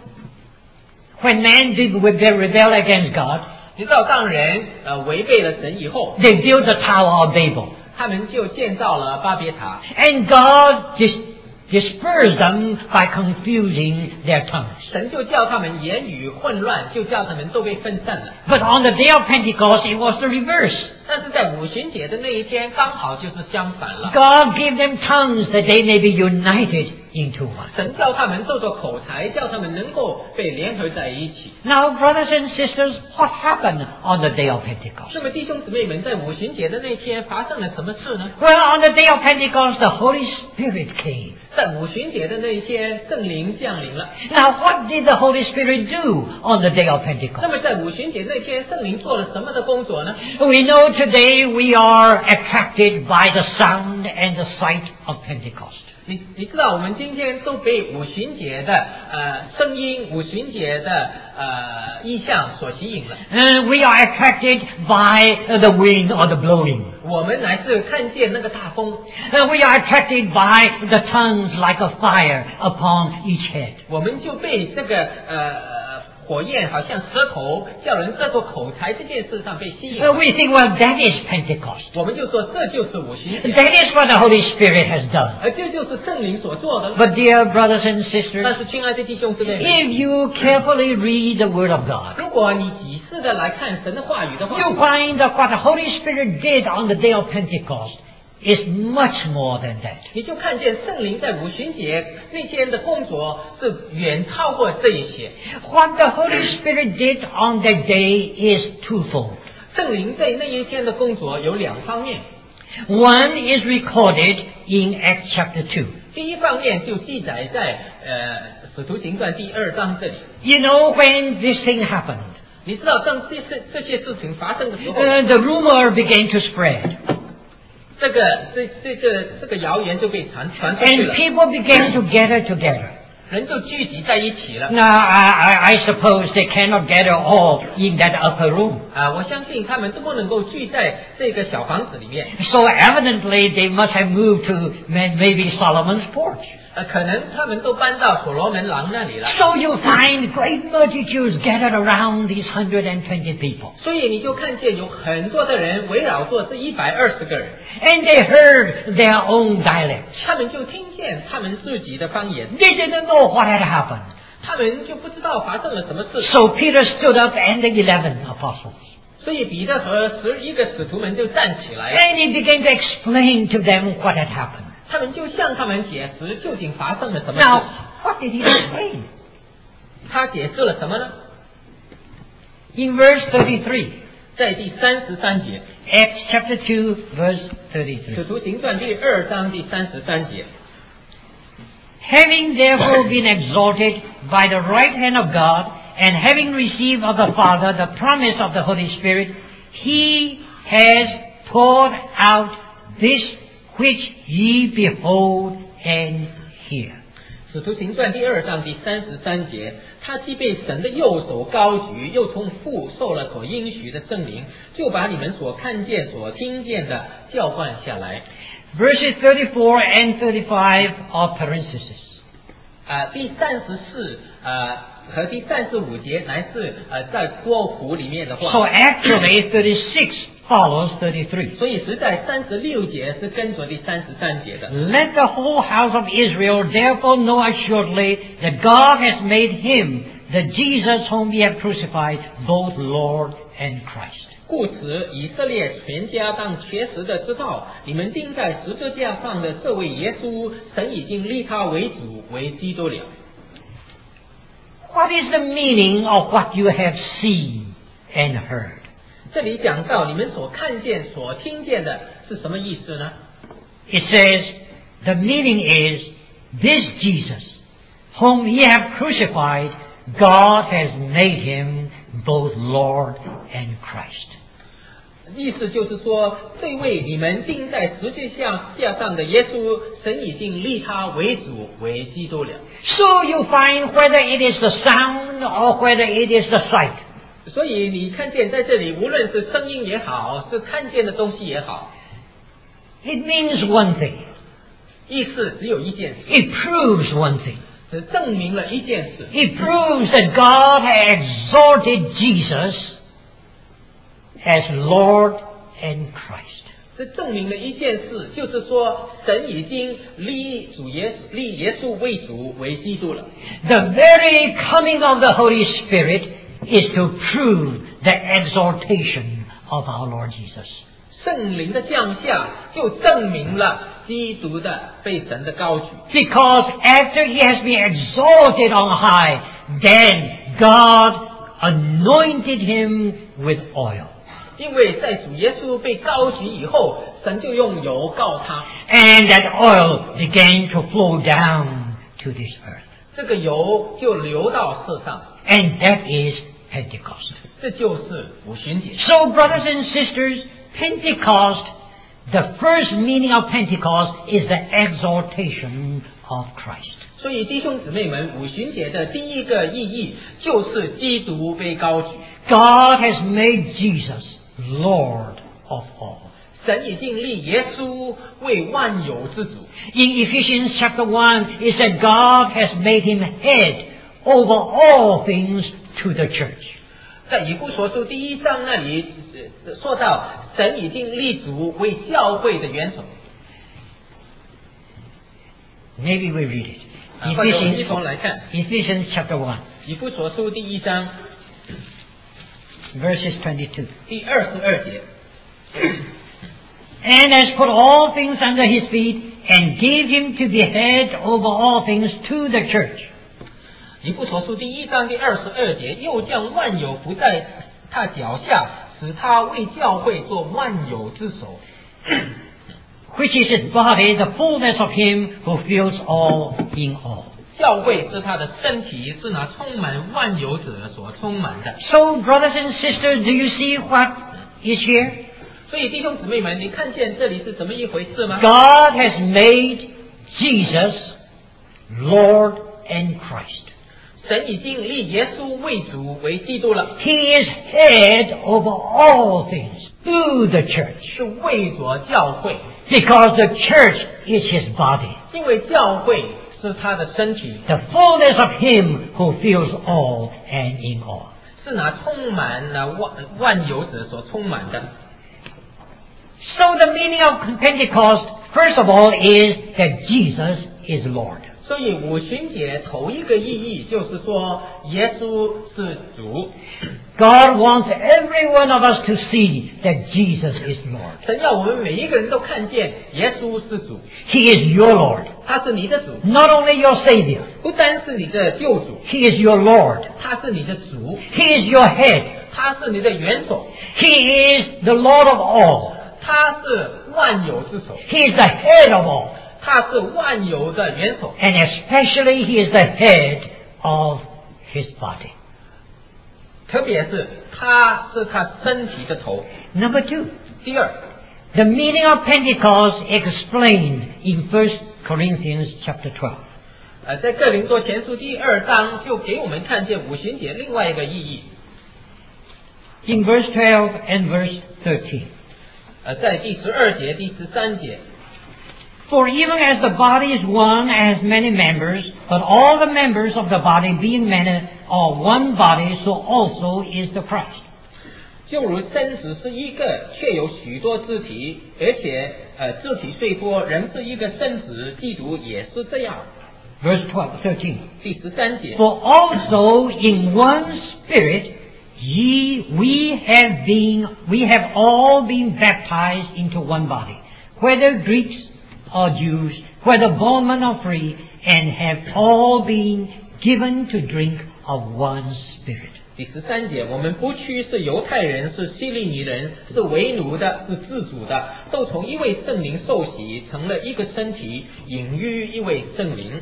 S1: when man did rebel against God,
S2: 你知道，当人呃违背了神以后，
S1: they built the Tower of Babel.
S2: 他们就建造了巴别塔，
S1: And God dis- dispersed them by confusing their tongues.
S2: 神就叫他们言语混乱，就叫他们都被分散了。
S1: But on the day of Pentecost, it was the reverse.
S2: 但是在五旬节的那一天，刚好就是相反了。
S1: God gave them tongues that they may be united into one.
S2: 神叫他们做做口才，叫他们能够被联合在一起。
S1: Now, brothers and sisters, what happened on the day of Pentecost?
S2: 那么弟兄姊妹们，在五旬节的那天发生了什么事呢？
S1: Well, on the day of Pentecost, the Holy Spirit came.
S2: 在五旬节的那一天，圣灵降临了。
S1: Now, what did the Holy Spirit do on the day of
S2: 那
S1: Pentecost?
S2: 么在五旬节那天，圣灵做了什么的工作呢？
S1: We know today we are attracted by the sound and the sight of Pentecost.
S2: 你你知道，我们今天都被五旬节的呃声音、五旬节的呃意象所吸引了。
S1: Uh, we are attracted by uh, the wind or the blowing.
S2: 我们乃是看见那个大风，
S1: Uh, we are attracted by the tongues like a fire upon each head.
S2: 我们就被这个呃火焰好像舌头，叫人这个口才这件事上被吸引。
S1: So we think, well, that is Pentecost.
S2: 我们就说这就是五旬节，
S1: That is what the Holy Spirit has done.
S2: 而这就是圣灵所做的。
S1: But dear brothers and
S2: 但
S1: sisters,
S2: 是，亲爱的弟兄姊妹们，
S1: if you carefully read the Word of God,
S2: 如果你仔细的来看神的话语的话，
S1: you find that what the Holy Spirit did on the day of Pentecost is much more than that.
S2: 你就看见圣灵在五旬节那天的工作是远超过这一些。
S1: What the Holy Spirit did on that day is twofold.
S2: 圣灵在那一天的工作有两方面，
S1: One is recorded in Acts chapter two.
S2: 第一方面就记载在呃使徒行传第二章这里。
S1: You know, when this thing happened,
S2: 你知道当这这这些事情发生的时候，
S1: uh, the rumor began to spread.
S2: 这个这这个这个谣言就被传传出去
S1: And
S2: 了，
S1: people began to gather together.
S2: 人就聚集在一起了。
S1: Now, I, I, I suppose they cannot gather all in that upper room.
S2: 啊，我相信他们都不能够聚在这个小房子里面。
S1: So evidently they must have moved to may- maybe Solomon's porch.
S2: 呃，可能他们都搬到所罗门廊那里了。
S1: So you find great multitudes gathered around these one hundred twenty people.
S2: 所以你就看见有很多的人围绕着这一百二十个人，
S1: And they heard their own dialects.
S2: 他们就听见他们自己的方言，
S1: They didn't know what had happened.
S2: 他们就不知道发生了什么事。
S1: So Peter stood up and the eleven apostles.
S2: 所以彼得和十一个使徒们就站起来，
S1: And he began to explain to them what had happened.
S2: 他们就向他们解释究竟发生了什么事。
S1: Now, what did he explain?
S2: 他解释了什么呢？
S1: In verse thirty-three,
S2: 在第三十三节，
S1: Acts chapter two, verse
S2: 使
S1: thirty-three.
S2: 徒行传第二章第三十三节。
S1: Having therefore been exalted by the right hand of God, and having received of the Father the promise of the Holy Spirit, he has poured out this which ye behold and hear.
S2: 使徒行传第二章第三十三节，他既被神的右手高举，又从父受了所应许的圣灵，就把你们所看见、所听见的浇灌下来。
S1: Verses thirty-four and thirty-five are parentheses.
S2: 啊、第三十四呃和第三十五节乃是呃在括弧里面的
S1: So
S2: 话，
S1: actually thirty-six follows thirty-three.
S2: 所以实在三十六节是跟着第三十三节的。
S1: Let the whole house of Israel therefore know assuredly that God has made him, the Jesus whom ye have crucified, both Lord and Christ.
S2: 故此，以色列全家当切实的知道，你们钉在十字架上的这位耶稣，神已经立他为主，为基督了。
S1: What is the meaning of what you have seen and heard?
S2: 这里讲到你们所看见、所听见的是什么意思呢？
S1: It says, the meaning is, this Jesus, whom ye have crucified, God has made him both Lord and Christ.
S2: 意思就是说，这位你们钉在十字架架上的耶稣，神已经立他为主，为基督了。
S1: So you find whether it is the sound or whether it is the sight.
S2: 所以你看见在这里，无论是声音也好，是看见的东西也好，
S1: It means one thing.
S2: 意思只有一件事，
S1: It proves one thing.
S2: 只证明了一件事。
S1: It proves that God had exalted Jesus as Lord and Christ.
S2: 这证明了一件事，就是说，神已经立主耶立耶稣为主为基督了。
S1: The very coming of the Holy Spirit is to prove the exaltation of our Lord Jesus.
S2: 圣灵的降下，就证明了基督的被神的高举。
S1: Because after he has been exalted on high, then God anointed him with oil.
S2: 因为在主耶稣被高举以后，神就用油膏他，
S1: And that oil began to flow down to this earth.
S2: 这个油就流到世上，
S1: And that is Pentecost.
S2: 这就是五旬节。
S1: So, brothers and sisters, Pentecost, the first meaning of Pentecost is the exaltation of Christ.
S2: 所以弟兄姊妹们，五旬节的第一个意义就是基督被高举，
S1: God has made Jesus Lord of all.
S2: 神已经立耶稣为万有之主。
S1: In Ephesians chapter one, it said God has made him head over all things to the church.
S2: 在以弗所书第一章那里呃说到，神已经立足为教会的元首。
S1: Maybe we read it.
S2: 啊或者我们一
S1: Ephesians,
S2: 同来看
S1: Ephesians chapter one,
S2: 以弗所书第一章
S1: verses twenty-two.
S2: 第二十二节。
S1: And has put all things under his feet, and gave him to be head over all things to the church.
S2: 以弗所书第一章第二十二节，又将万有伏在他脚下，使他为教会做万有之首。
S1: Which is his body, the fullness of him who fills all in all.
S2: 教会是他的身体，是那充满万有者所充满的。
S1: So, brothers and sisters, do you see what is here?
S2: 所以弟兄姊妹们，你看见这里是怎么一回事吗？
S1: God has made Jesus Lord and Christ.
S2: 神已经立耶稣为主为基督了，
S1: He is head over all things through the church.
S2: 是为着教会，
S1: Because the church is his body.
S2: 因为教会是他的身体，
S1: The fullness of him who fills all and in all.
S2: 是那充满了万万有者所充满的。
S1: So the meaning of Pentecost, first of all, is that Jesus is Lord.
S2: 所以五旬节头一个意义就是说，耶稣是主。
S1: God wants every one of us to see that Jesus is Lord.
S2: 神要我们每一个人都看见耶稣是主，
S1: He is your Lord.
S2: 他是你的主，
S1: Not only your Savior,
S2: 不单是你的救主，
S1: He is your Lord.
S2: 他是你的主，
S1: He is your head.
S2: 他是你的元首，
S1: He is the Lord of all.
S2: 他是万有之首，
S1: He is the head of all.
S2: 他是万有的元首，
S1: And especially He is the head of His body.
S2: 特别是他是他身体的头。
S1: Number two,
S2: 第二，
S1: the meaning of Pentecost explained in First Corinthians chapter twelve.
S2: 呃，在哥林多前书第二章就给我们看见五旬节另外一个意义。
S1: In verse twelve and verse thirteen.
S2: 呃，在第十二节、第十三节。
S1: For even as the body is one, has many members, but all the members of the body, being many, are one body, so also is the Christ.
S2: 就如身子是一个，却有许多肢体，而且呃肢体虽多，仍是一个身子，基督也是这样。
S1: Verse twelve, thirteen.
S2: 第十三节，
S1: For also in one spirit ye we have been we have all been baptized into one body, whether Greeks or Jews, whether bondmen or free, and have all been given to drink of one spirit.
S2: 第十三节，我们不屈是犹太人，是希利尼人，是为奴的，是自主的，都从一位圣灵受洗，成了一个身体，隐于一位圣灵。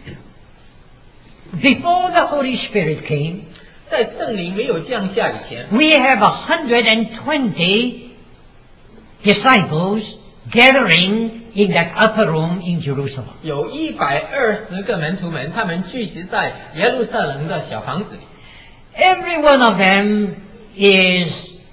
S1: Before the Holy Spirit came,
S2: 在圣灵没有降下以前，
S1: we have a hundred and twenty disciples gathering in that upper room in Jerusalem.
S2: 有一百二十个门徒们，他们聚集在耶路撒冷的小房子里。
S1: Every one of them is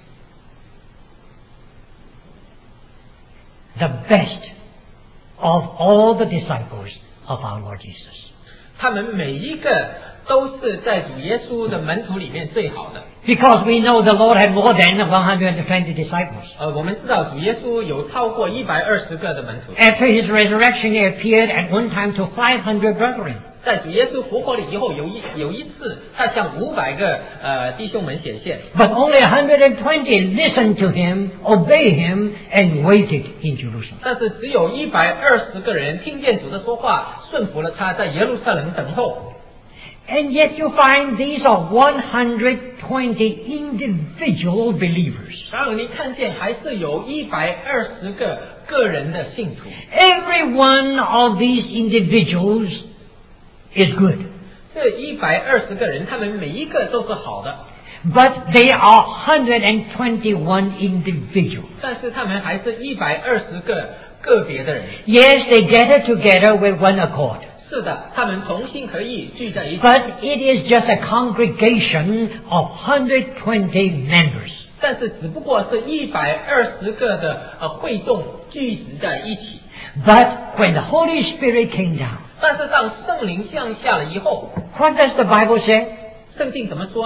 S1: the best of all the disciples of our Lord Jesus.
S2: 他们每一个都是在主耶稣的门徒里面最好的。
S1: Because we know the Lord had more than one hundred twenty disciples.
S2: 呃，我们知道主耶稣有超过一百二十个的门徒。
S1: After his resurrection, he appeared at one time to five hundred brethren.
S2: 在主耶稣复活了以后，有一有一次，他向五百个呃弟兄们显现，
S1: But only one hundred twenty listened to him, obeyed him, and waited in Jerusalem.
S2: 但是只有一百二十个人听见主的说话，顺服了他，在耶路撒冷等候。
S1: And yet you find these are one hundred twenty individual believers.
S2: 然而你看见还是有一百二十个个人的信徒，
S1: Every one of these individuals is good.
S2: 这一百二十个人，他们每一个都是好的，
S1: But they are one hundred twenty-one individuals.
S2: 但是他们还是一百二十个个别的人。
S1: Yes, they gather together with one accord.
S2: 是的，他们同心合意聚在一起，
S1: But it is just a congregation of one hundred twenty members.
S2: 但是只不过是一百二十个的呃会众聚集在一起。
S1: But when the Holy Spirit came down,
S2: 但是当圣灵降下了以后，
S1: what does the Bible say?
S2: 圣经怎么说呢？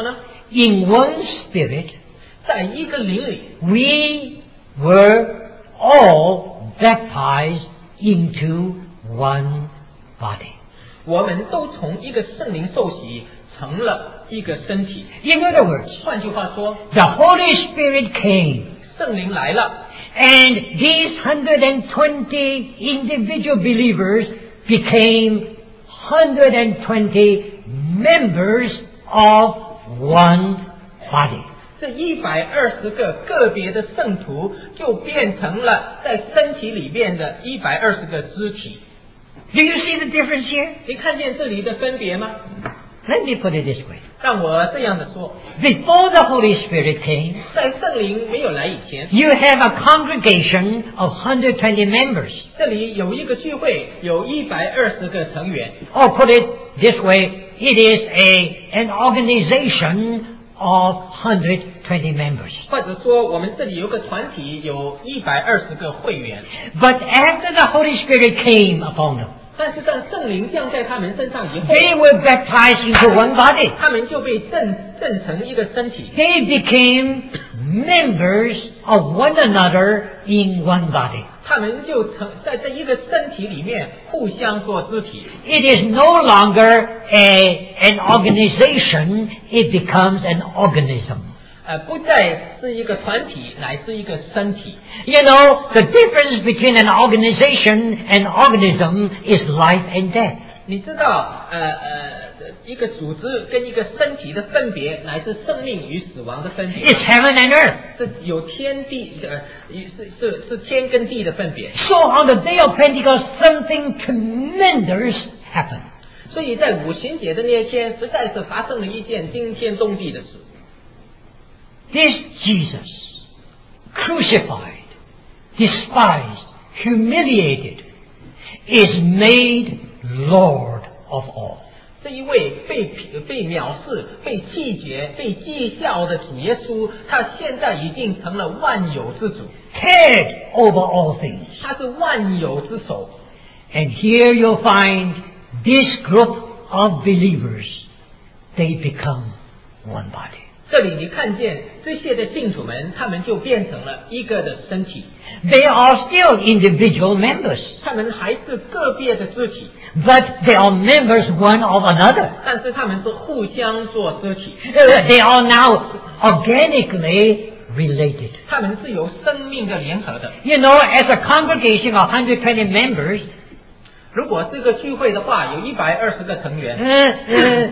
S1: in one Spirit,
S2: 在一个灵里，
S1: we were all baptized into one body.
S2: 我们都从一个圣灵受洗，成了一个身体。
S1: In other words,
S2: 换句话说，
S1: the Holy Spirit came,
S2: 圣灵来了，
S1: and these one hundred twenty individual believers became one hundred twenty members of one body.
S2: 这一百二十个个别的圣徒就变成了在身体里面的一百二十个肢体。
S1: Do you see the difference here?
S2: 你看见这里的分别吗？
S1: Let me put it this way.
S2: 让我这样的说，
S1: Before the Holy Spirit came,
S2: 在圣灵没有来以前，
S1: you have a congregation of one hundred twenty members.
S2: 这里有一个聚会，有一百二十个成员。
S1: Or put it this way, it is a, an organization of one hundred twenty members.
S2: 或者说，我们这里有个团体，有一百二十个会员。
S1: But after the Holy Spirit came upon them,
S2: 但是当圣灵降在他们身上以后，
S1: they were baptized into one body.
S2: 他们就被正正成一个身体，
S1: They became members of one another in one body.
S2: 他们就成在这一个身体里面互相做肢体。
S1: It is no longer a, an organization, it becomes an organism.
S2: 呃，不再是一个团体，乃是一个身体。
S1: You know, the difference between an organization and organism is life and death.
S2: 你知道，呃呃，一个组织跟一个身体的分别，乃是生命与死亡的分别。
S1: It's heaven and earth.
S2: 是有天地呃，是是是天跟地的分别。
S1: So on the day of Pentecost, something tremendous happened.
S2: 所以在五旬节的那一天，实在是发生了一件惊天动地的事。
S1: This Jesus, crucified, despised, humiliated, is made Lord of all.
S2: 这一位被被藐视、被弃绝、被讥笑的主耶稣，他现在已经成了万有之主，
S1: Head over all things.
S2: 他是万有之首。
S1: And here you'll find this group of believers, they become one body.
S2: 这里你看见这些的信徒们，他们就变成了一个的身体，
S1: They are still individual members,
S2: 他们还是个别的肢体，
S1: but they are members one of another.
S2: 但是他们是互相做肢体，
S1: Uh, They are now organically related.
S2: 他们是有生命的联合的。
S1: You know, as a congregation of one hundred twenty members,
S2: 如果这个聚会的话，有一百二十个成员，
S1: uh, uh,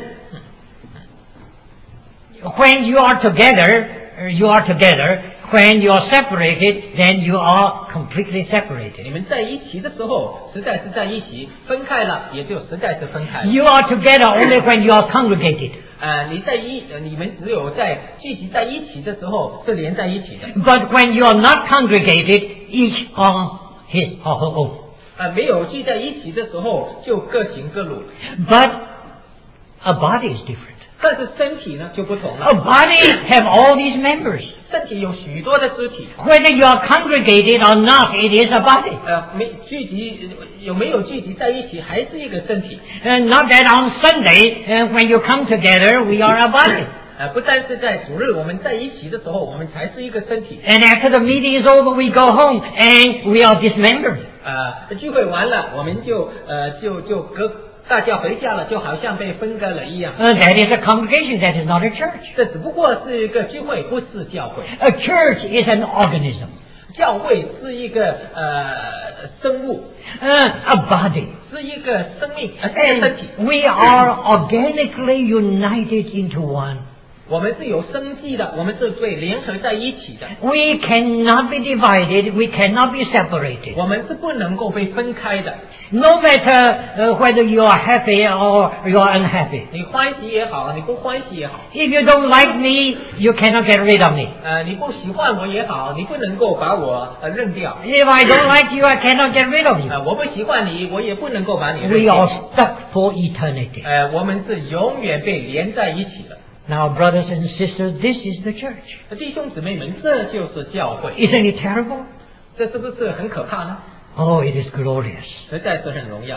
S1: when you are together, uh, you are together. When you are separated, then you are completely
S2: 你
S1: separated.
S2: 们在一起的时候，实在是在一起；分开了，也就实在是分开了。
S1: You are together only when you are congregated.
S2: 呃，你在一，呃你们只有在聚集在一起的时候是连在一起的。
S1: But when you are not congregated, each on his or her own.
S2: 呃，没有聚在一起的时候，就各行各路。
S1: But a body is different.
S2: 但是身体呢就不同
S1: A
S2: 了，
S1: body have all these members.
S2: 身体有许多的肢体。
S1: Whether you are congregated or not, it is a body.
S2: 呃，没聚集有没有聚集在一起，还是一个身体。
S1: And not that on Sunday, uh, when you come together, we are a body.
S2: 呃，不单是在主日我们在一起的时候，我们才是一个身体。
S1: And after the meeting is over, we go home and we are dismembered.
S2: 呃，聚会完了，我们就呃就就隔大家回家了，就好像被分割了一样。
S1: Uh, that is a congregation, that is not a church.
S2: 这只不过是一个聚会，不是教会。
S1: A church is an organism,
S2: 教会是一个呃生物，
S1: uh, a body.
S2: 是一个生命，呃，是一个身体。
S1: And we are organically united into one.
S2: 我们是有生机的，我们是被联合在一起的。
S1: We cannot be divided, we cannot be separated.
S2: 我们是不能够被分开的。
S1: No matter uh, whether you are happy or you are unhappy.
S2: 你欢喜也好，你不欢喜也好，
S1: If you don't like me, you cannot get rid of me.
S2: 呃，你不喜欢我也好，你不能够把我呃扔掉。
S1: If I don't like you, I cannot get rid of you.
S2: 呃，我不喜欢你，我也不能够把你扔
S1: We
S2: 掉。
S1: are stuck for eternity.
S2: 呃，我们是永远被连在一起的。
S1: Now, brothers and sisters, this is the church.
S2: 弟兄姊妹们，这就是教会，
S1: Isn't it terrible?
S2: 这是不是很可怕呢？
S1: Oh, it is glorious.
S2: 实在是很荣耀的。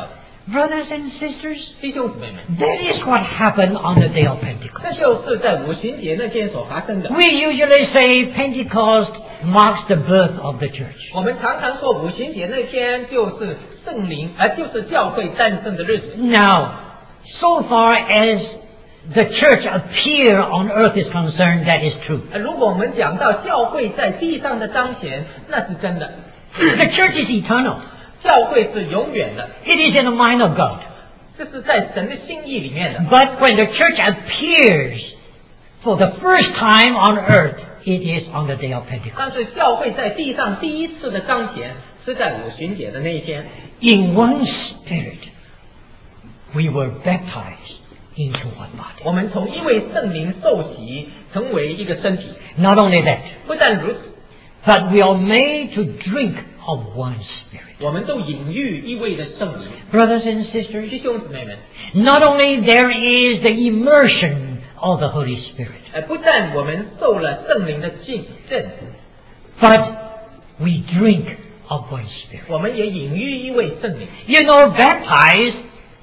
S1: Brothers and sisters,
S2: 弟兄姊妹们，
S1: that is what happened on the day of
S2: 这
S1: Pentecost.
S2: 就是在五旬节那天所发生的。
S1: We usually say Pentecost marks the birth of the church.
S2: 我们常常说五旬节那天就是圣灵，呃，就是教会诞生的日子。
S1: Now, so far as the church appear on earth is concerned, that is true.
S2: 呃如果我们讲到教会在地上的彰显，那是真的。
S1: The church is eternal.
S2: 教会是永远的，
S1: It is in the mind of God.
S2: 这是在神的心意里面的。
S1: But when the church appears for the first time on earth, it is on the day of Pentecost.
S2: 但是教会在地上第一次的彰显是在五旬节的那一天。
S1: In one spirit, we were baptized into one body.
S2: 我们从一位圣灵受洗，成为一个身体。
S1: Not only that,
S2: 不但如此，
S1: but we are made to drink of one spirit.
S2: 我们都隐喻一位的圣灵。
S1: Brothers and sisters,
S2: 弟兄姊妹们，
S1: not only there is the immersion of the Holy Spirit,
S2: 呃，不但我们受了圣灵的浸浸，
S1: but we drink of one spirit.
S2: 我们也隐喻一位圣灵。
S1: You know, baptized,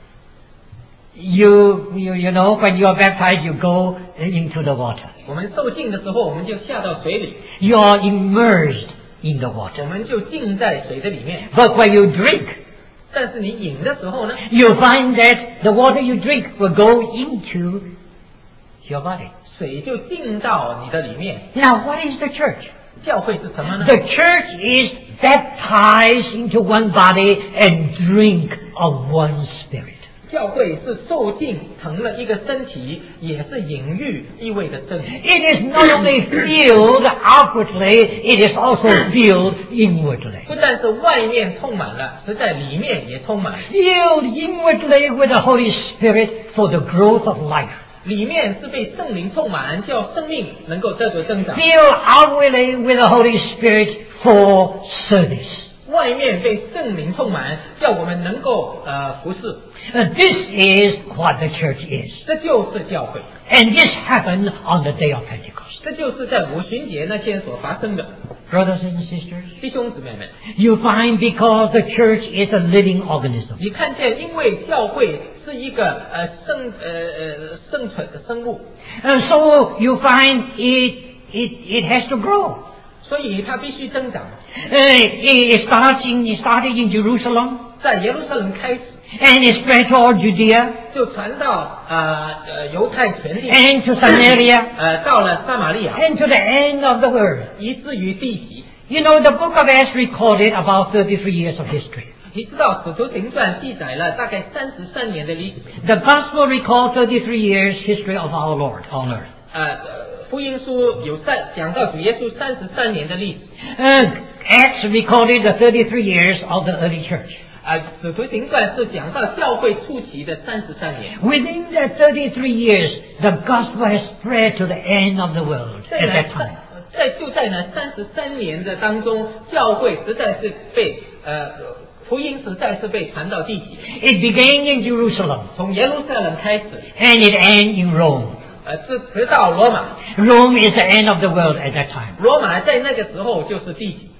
S1: you, you, you know, when you are baptized, you go into the water.
S2: 我们受浸的时候，我们就下到水里，
S1: You are immersed in the
S2: 我
S1: water.
S2: 们就浸在水的里面。
S1: But when you drink,
S2: 但是你饮的时候呢，
S1: you find that the water you drink will go into your body.
S2: 水就进到你的里面。
S1: Now, what is the church?
S2: 教会是什么呢？
S1: The church is baptized into one body and drink of one spirit.
S2: 教会是受浸成了一个身体，也是隐喻意味的圣灵。
S1: It is not only filled outwardly, it is also filled inwardly.
S2: 不但是外面充满了，实在里面也充满了。
S1: Filled inwardly with the Holy Spirit for the growth of life.
S2: 里面是被圣灵充满，叫生命能够得着增长；
S1: Filled outwardly with the Holy Spirit for service.
S2: 外面被圣灵充满，叫我们能够呃服侍。
S1: And this is what the church is.
S2: 这就是教会，
S1: And this happened on the day of Pentecost.
S2: 这就是在五旬节那天所发生的。
S1: Brothers and sisters,
S2: 弟兄姊妹们，
S1: you find because the church is a living organism.
S2: 你看见，因为教会是一个呃生呃呃生存的生物，
S1: And so you find it, it, it has to grow.
S2: 所以它必须增长。
S1: Uh, it starts in, it started in Jerusalem
S2: 在耶路撒冷开始，
S1: and it spread to all Judea
S2: 就传到呃呃犹太全地，
S1: and to Samaria
S2: 呃到了撒玛利亚，
S1: and to the end of the world.
S2: 以至于地极。
S1: You know, the book of Acts recorded about thirty-three years of history.
S2: 你知道《使徒行传》记载了大概三十三年的历史，
S1: The gospel records thirty-three years history of our Lord on earth.
S2: 呃，福音书有三讲到主耶稣三十三年的历史，
S1: Uh, Acts recorded the thirty-three years of the early church.
S2: 呃，《使徒行传》是讲到教会初期的三十三年。
S1: Within the thirty-three years, the gospel has spread to the end of the world
S2: 在
S1: at
S2: 呢
S1: that time.
S2: 在就在呢三十三年的当中，教会实在是被呃福音实在是被传到地极，
S1: It began in Jerusalem
S2: 从耶路撒冷开始，
S1: and it ended in Rome.
S2: 呃直直到罗马，
S1: Rome is the end of the world at that time.
S2: 罗马在那个时候就是地极。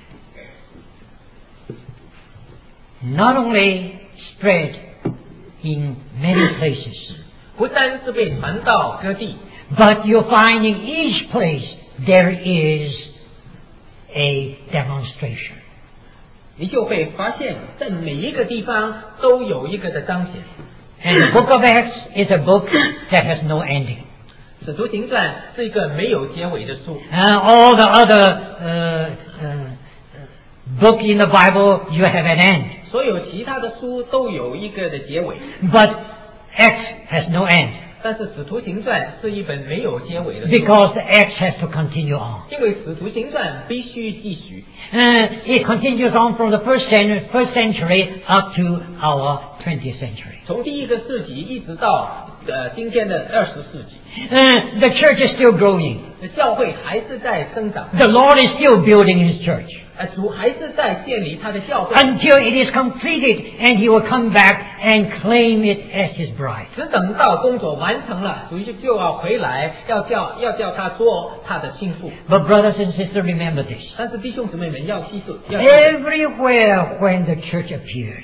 S1: Not only spread in many places,
S2: 不单是被传到各地，
S1: but you find in each place there is a demonstration.
S2: 你就会发现，在每一个地方都有一个的彰显。
S1: And the book of Acts is a book that has no ending.
S2: 使徒行传是一个没有结尾的书，
S1: Uh, all the other uh, uh, book in the Bible, you have an end.
S2: 所有其他的书都有一个的结尾，
S1: But Acts has no end
S2: 但是使徒行传是一本没有结尾的书，
S1: because the Acts has to continue on.
S2: 因为使徒行传必须继续，
S1: Uh, it continues on from the first century, first century up to our twentieth century.
S2: 从第一个世纪一直到呃今天的二十世纪，
S1: Uh, the church is still growing.
S2: 教会还是在生长，
S1: The Lord is still building His church
S2: 呃主还是在建立他的教会，
S1: until it is completed and He will come back and claim it as His bride.
S2: 只等到工作完成了，主就就要回来，要叫要叫他做他的心腹。
S1: But brothers and sisters, remember this.
S2: 但是弟兄姊妹们要记住，要记住
S1: Everywhere when the church appears,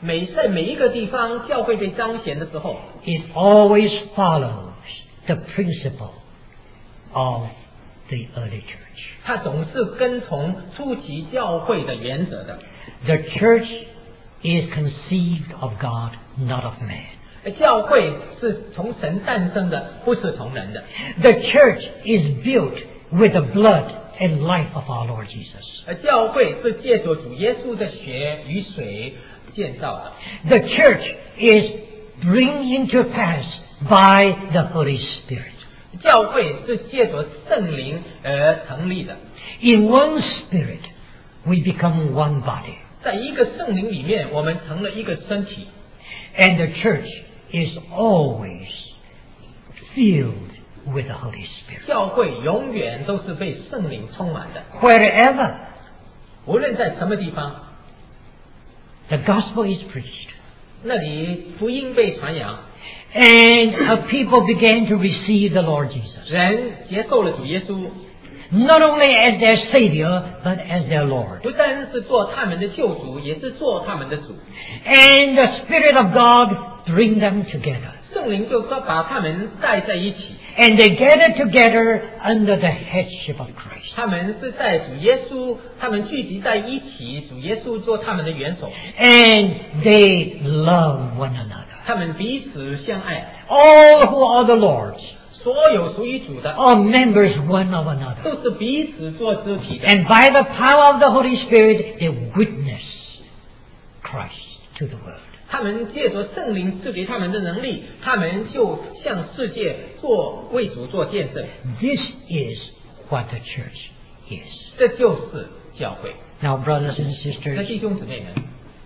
S2: 每在每一个地方教会被彰显的时候，
S1: it always follows the principle of the early church.
S2: 它总是跟从初期教会的原则的。
S1: The church is conceived of God, not of man.
S2: 教会是从神诞生的，不是从人的。
S1: The church is built with the blood and life of our Lord Jesus.
S2: 而教会是借着主耶稣的血与水建造的。
S1: The church is bring into pass by the Holy Spirit.
S2: 教会是借着圣灵而成立的。
S1: In one Spirit, we become one body.
S2: 在一个圣灵里面，我们成了一个身体。
S1: And the church is always filled with the Holy Spirit.
S2: 教会永远都是被圣灵充满的，
S1: Wherever
S2: 无论在什么地方，
S1: the gospel is preached,
S2: 那里福音被传扬，
S1: and a people began to receive the Lord Jesus,
S2: 人接受了主耶稣，
S1: not only as their Savior, but as their Lord.
S2: 不但是做他们的救主，也是做他们的主。
S1: And the Spirit of God bring them together.
S2: 圣灵就说把他们带在一起，
S1: And they gather together under the headship of Christ.
S2: 他们是在主耶稣，他们聚集在一起，主耶稣做他们的元首，
S1: And they love one another.
S2: 他们彼此相爱，
S1: All who are the Lord's
S2: 所有属于主的
S1: are members one of another.
S2: 都是彼此做肢体的。
S1: And by the power of the Holy Spirit, they witness Christ to the world.
S2: 他们借着圣灵赐给他们的能力，他们就向世界做为主做见证。
S1: This is what the church is.
S2: 这就是教会。
S1: Now, brothers and
S2: 那
S1: sisters,
S2: 弟兄姊妹们，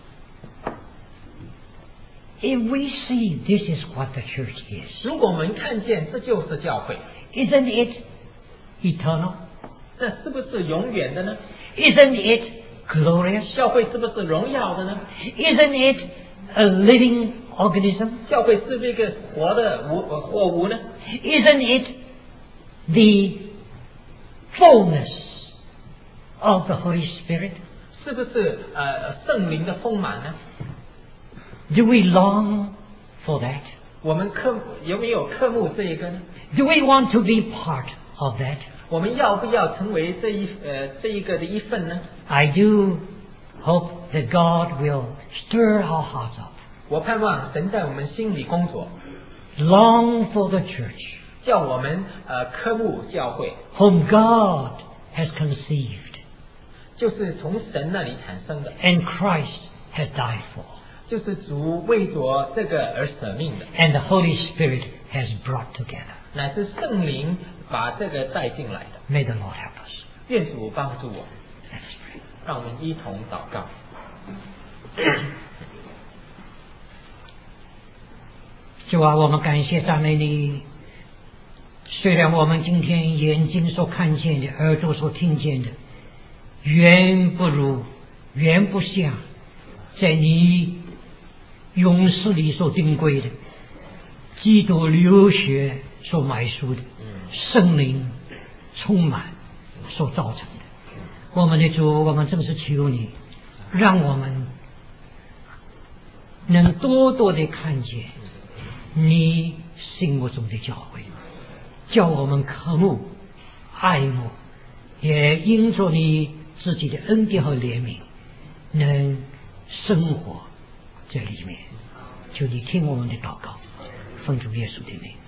S1: if we see this is what the church is,
S2: 如果我们看见这就是教会，
S1: isn't it eternal?
S2: 那是不是永远的呢？
S1: Isn't it glorious?
S2: 教会是不是荣耀的呢？
S1: Isn't it a living organism?
S2: 教会是不是一个活的无呃活物呢？
S1: Isn't it the fullness of the Holy Spirit?
S2: 是不是呃圣灵的丰满呢？
S1: Do we long for that?
S2: 我们科有没有科目这一个呢？
S1: Do we want to be part of that?
S2: 我们要不要成为这一呃这一个的一份呢？
S1: I do hope that God will stir our hearts up.
S2: 我盼望神在我们心里工作，
S1: Long for the church,
S2: 叫我们呃科目教会，
S1: whom God has conceived
S2: 就是从神那里产生的，
S1: and Christ has died for,
S2: 就是主为着这个而舍命的，
S1: and the Holy Spirit has brought together.
S2: 乃是圣灵把这个带进来的。
S1: May the Lord help us.
S2: 愿主帮助我们，
S1: Let us pray.
S2: 让我们一同祷告。
S1: 主啊，我们感谢赞美你。虽然我们今天眼睛所看见的，耳朵所听见的，远不如，远不像在你勇士里所定规的，基督流血所买赎的，圣灵充满所造成的。我们的主，我们正是求你，让我们能多多的看见你心目中的教会，叫我们渴慕、爱慕，也因着你自己的恩典和怜悯，能生活在里面。求你听我们的祷告，奉主耶稣的名。